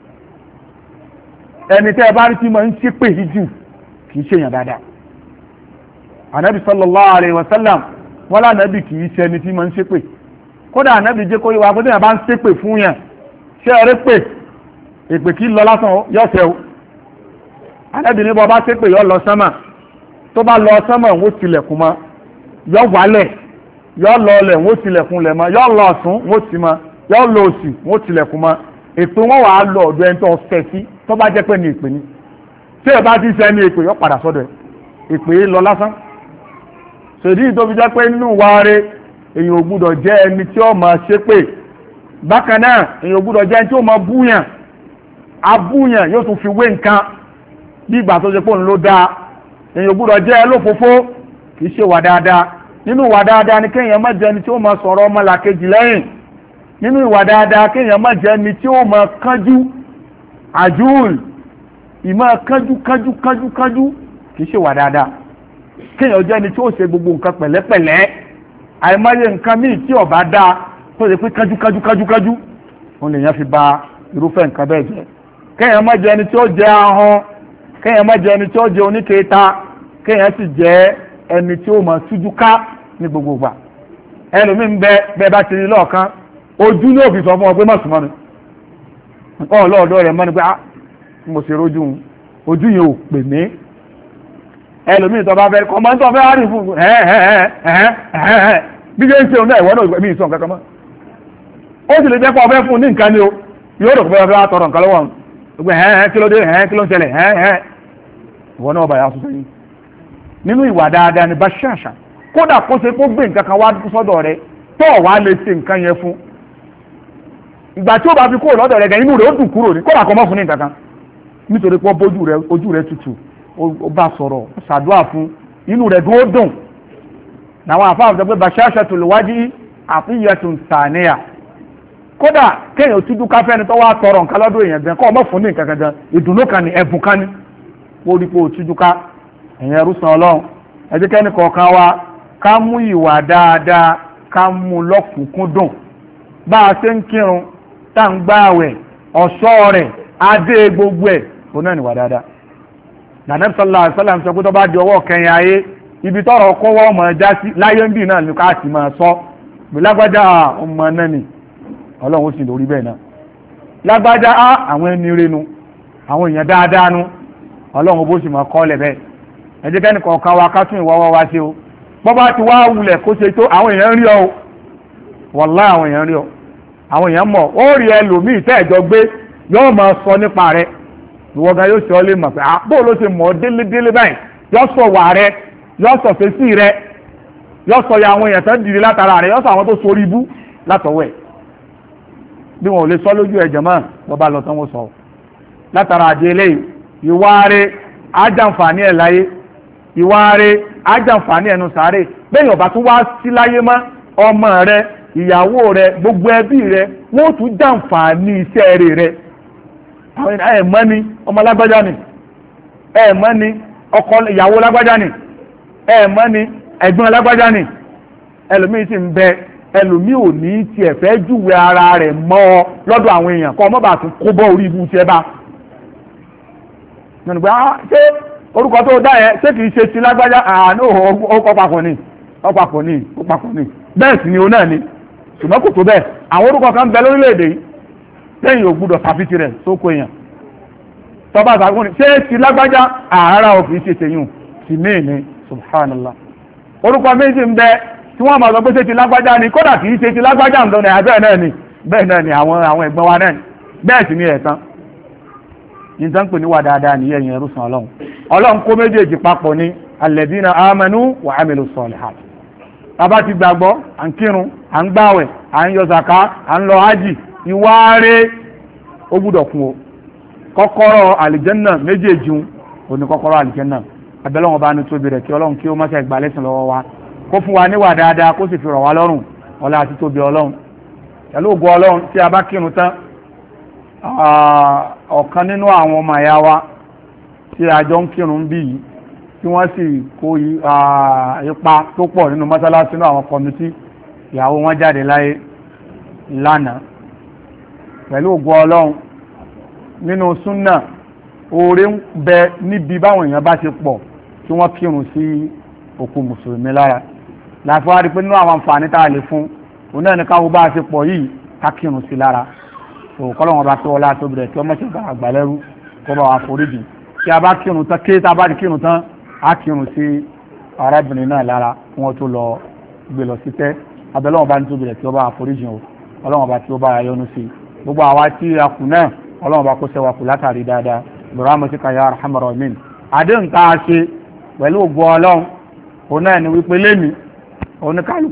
ẹni tẹ́ ẹ bá rí tí mo ń ṣépè yìí jù kì í ṣèyàn dáadáa ànábì sallallahu alaihi wasallam wọn lànàbì kì í ṣe ẹni tí mo ń ṣépè kódà ànábì jẹ́ kó yẹ wa pé téèyàn bá ń ṣépè fún yàn ṣé ẹ rí pè èpè kì í lọ lásán yọ̀ọ̀ṣẹ́ o ànábì ní bọ́ bá ṣépè yọ lọ sánmà tó bá lọ sánmà ń ó tilẹ̀kùn mọ́ yọ wálẹ̀ yọ lọ ọlẹ̀ ń ó tilẹ̀kùn lẹ̀ mọ́ yọ lọ ọ̀sùn ń ó tì mọ́ yọ lọ òsì ń ó tilẹ̀kùn mọ́ èpè wọn wàá lọ ọ̀dọ̀ ẹni tó fẹ́ sí tó bá jẹ́ pé ní èpè ni tí ẹ bá ti ṣe ní èpè yọ padà sọ́dọ̀ èpè lọ lásán ṣèdí tó fi jẹ́ pé nínú wa rẹ̀ èyàn ò gbúdọ̀ jẹ́ ẹni tí ó máa ṣépè bákan náà èyàn ò gbúdọ̀ jẹ́ ẹni tí ó máa búyàn abúyàn yóò tún fi wé nǹkan bí ìgbà tó ṣe pé òun ló dáa èyàn ò gbúdọ̀ jẹ́ ẹlòfófó kì í ṣe wà dáadáa nínú ìwà dáadáa ni kéèyàn má jẹ́ ẹni tí ó máa sọ̀rọ̀ ọmọlàkejì lẹ́yìn nínú ìwà dáadáa kéèyàn má jẹ́ ẹni tí ó máa kánjú àjúùl ìmọ̀ kánjú kì í ṣe wà dáadáa kéèyàn jẹ́ ẹni tí ó ṣe gbogbo nǹkan pẹ̀lẹ́pẹ̀lẹ́ àìmọye nǹkan míì tí ó bá dáa tó ṣe pé kájú òun lèèyàn fi ba irúfẹ́ nǹkan bẹ́ẹ̀ jẹ́ kéèyàn má jẹ́ ẹni tí ó jẹ́ ahọ́n kéèyàn má jẹ́ ẹni tí ó jẹ́ oníkèéta kéèyàn sì jẹ́ ẹni tí ó máa tújú ká ní gbogbo ìgbà ẹlòmíì ń bẹ bá ti rí lọ́ọ̀kan ojú ní òfin sọ fún ọ pé má súnmọ́ mi ọ̀ lọ́ọ̀dọ́ rẹ̀ mọ́ ni pé mo ṣe rójú ojú yẹn ò pè mí ẹlòmíì tó bá fẹ́ kọ́ máa ń tọ́ fẹ́ rárí fún bí jẹ́ ń ṣe òun náà ìwọ́n náà mi sọ nǹkan kan mọ́ ó sì lè jẹ́ pọ̀ fẹ́ fún ní nǹkan ni o yóò rò pé fẹ́ tọrọ nǹkan lọ́wọ́ gbé kí ló dé kí ló ń ṣẹlẹ̀ ìwọ́n náà bàyà sọ sẹ́yìn nínú ìwà dáadáa ni bá ṣàṣà kódà kó ṣe kó gbé nǹkan kan wá sọ́dọ̀ rẹ tó wàá lè ṣe nǹkan yẹn fún ìgbà tí ó bá fi kúrò lọ́dọ̀ rẹ gan inú rẹ ó dùn kúrò ní kódà kó mọ́ fún ní nǹkan kan nítorí pé ojú rẹ tutù ó bá sọ̀rọ̀ ṣàdúrà fún inú rẹ̀ tó dùn làwọn àfáà sọ pé bashashatul wajhi àfihàn sàníyà kódà kéèyàn tújú káfẹ́ni tó wá tọrọ nǹkan lọ́dọ̀ èèyàn gan kọ́ ọmọ fún ní nǹkan gangan ìdùnnú kan ní ẹ̀bùn kan ní ó rí pé ó tújú ká ẹ̀yìn ẹrú san ọlọ́run ẹ jẹ́ kẹ́ni kọ̀ọ̀kan wa ká mú ìwà dáadáa ká mú lọ́kùnkúndùn bá a ṣe ń kírun tá ń gbààwẹ̀ ọ̀ṣọ́ rẹ̀ adé gbogbo ẹ̀ òun náà níwà dáadáa nànẹ́bí sallallahu alaihi wasallam sọ pé tó bá di ọwọ́ kẹyìn ayé ibi tọrọ kọ́wọ́ ọmọ ẹja sí láyé ń bì náà ní ká sì máa sọ pé lágbájá ọmọ náà ni ọlọ́run ó sì lórí bẹ́ẹ̀ náà lágbájá àwọn ẹni renu àwọn èèyàn dáadáa nu ọlọ́run bó sì máa kọ́ lẹ̀ bẹ́ẹ̀ ẹ jẹ́ kẹ́ni kọ̀ọ̀kan wa ká tún ìwọ́wọ́ wa ṣe o bọ́ bá ti wá wulẹ̀ kó ṣe tó àwọn èèyàn rí ọ o wàláhì àwọn èèyàn rí ọ àwọn èèyàn mọ̀ ó rí ẹlòmíì tẹ́ ẹ̀jọ gbé yóò máa sọ nípa rẹ̀ ìwọ gan yóò ṣe ọ lè mọ̀ pé àpò ló ṣe mọ̀ ọ́ délédélé báyìí yóò sọ wà rẹ yóò sọ fèsì rẹ yóò sọ ya àwọn èèyàn tó dìde látara rẹ yóò sọ àwọn tó sorí ibú látọwọ́ ẹ̀ bí wọn ò lè sọ lójú ẹ̀jẹ̀ mọ́ bọ́ba lọ tán wọ́n sọ látara àdé eléyìí ìwà rẹ ájàǹfààní ẹ̀ láyé ìwà rẹ ájàǹfààní ẹnu sáré bẹ́ẹ̀ yọ̀bá tún wá sí láyé mọ́ ọmọ rẹ ìyàwó rẹ gbogbo ẹbí rẹ wọ́n tún jàǹfààní iṣẹ́ rẹ àwọn ẹ̀mọ́ ni ọmọ lágbájá ni ẹ̀mọ́ ni ọkọ ìyàwó lágbájá ni ẹ̀mọ́ ni ẹ̀gbọ́n lágbájá ni ẹlòmíì sì ń bẹ ẹlòmíì ò ní tiẹ̀ fẹ́ júwe ara rẹ̀ mọ́ ọ lọ́dọ̀ àwọn èèyàn kọ́ ọmọ bá tún kó bọ́ orí ibu tiẹ̀ bá nínú pé ṣé orúkọ tó dá yẹn ṣé kìí ṣe ti lágbájá àánú ọ̀pàpọ̀ ni bẹ́ẹ̀ sì ni ó náà ni ṣùgbọ́n kò tó bẹ́ẹ̀ àwọn orúkọ kan bẹ lórílẹ̀‐èdè yìí lẹ́yìn ò gbúdọ̀ tàbítì rẹ̀ sóko èèyàn tọ́ba àtàkùn ní ṣé ti lágbájá àárá ò kìí ṣe tèyún sí míì ní subhanallah orúkọ méjì ń bẹ tí wọ́n máa sọ pé ṣé ti lágbájá ni kódà kìí ṣe ti lágbájá ń lọ ní abẹ́ náà ni bẹ́ẹ̀ náà ni àwọn ẹ̀gbọ́n wa náà bẹ́ẹ̀ sì ni ẹ̀tàn nǹkan pè ní wà dáadáa ní ẹ̀yìn ẹrú san ọlọ́run ọlọ́run kó méjèèjì papọ̀ ní alladhina amanu wa amilu salihat bàbá ti gbàgbọ́ à ń kírun à ń gbàwẹ̀ à ń yọ zaka à ń lọ hájì ìwáre ó gbúdọ̀ kún o kọ́kọ́rọ́ àlìjẹ́nà méjèèjì ò ní kọ́kọ́rọ́ àlìjẹ́nà abẹ́lọ́wọ́n bá ní tóbi rẹ̀ kí ọlọ́run kí ó má ṣe gbà lẹ́sìn lọ́wọ́ wa kó fún wa níwà dáadáa kó sì fi rọ̀ wá lọ́rùn ọlá àti tóbi ọlọ́run pẹ̀lú ògo ọlọ́run tí a bá kírun tán ọ̀kan nínú àwọn ọmọ àyà wa tí a jọ ń kírun bí yìí tí wọ́n sì kó ipa tó pọ̀ nínú mọ́sálásí náà àwọn kọmitì ìyàwó wọn jáde láyé lánàá pẹ̀lú ògo ọlọ́run nínú súnnà oore ń bẹ níbi báwọn èèyàn bá ṣe pọ̀ tí wọ́n kírun sí òkú mùsùlùmí lára láfíwárí pé nínú àwọn àǹfààní tá a lè fún òun náà ní káwọ́ bá ṣe pọ̀ yìí ká kírun sí lára kọ́lọ́wọ́n bá tó ọlá tóbi rẹ̀ tí ọmọ ṣe bá àgbàlẹ́rú kó bá wa foríjì tí a bá kírun tán tá a bá ti kírun tán á kírun sí arábìnrin náà lára kí wọ́n tó lọ gbé lọ sí tẹ́ abẹ́lọ́wọ́n bá ní tóbi rẹ̀ tí ó bá wa foríjì o ọlọ́wọ́n bá tí ó bá wa yọ́nú sí gbogbo àwa tí a kù náà ọlọ́wọ́n bá kó sẹ́wà kù látàrí dáadáa birahmatika ya arhamar rahimin àdéhùn tá a ṣe pẹ̀lú ògbó ọlọ́run òun náà ni wípé lémi òun ní kálukú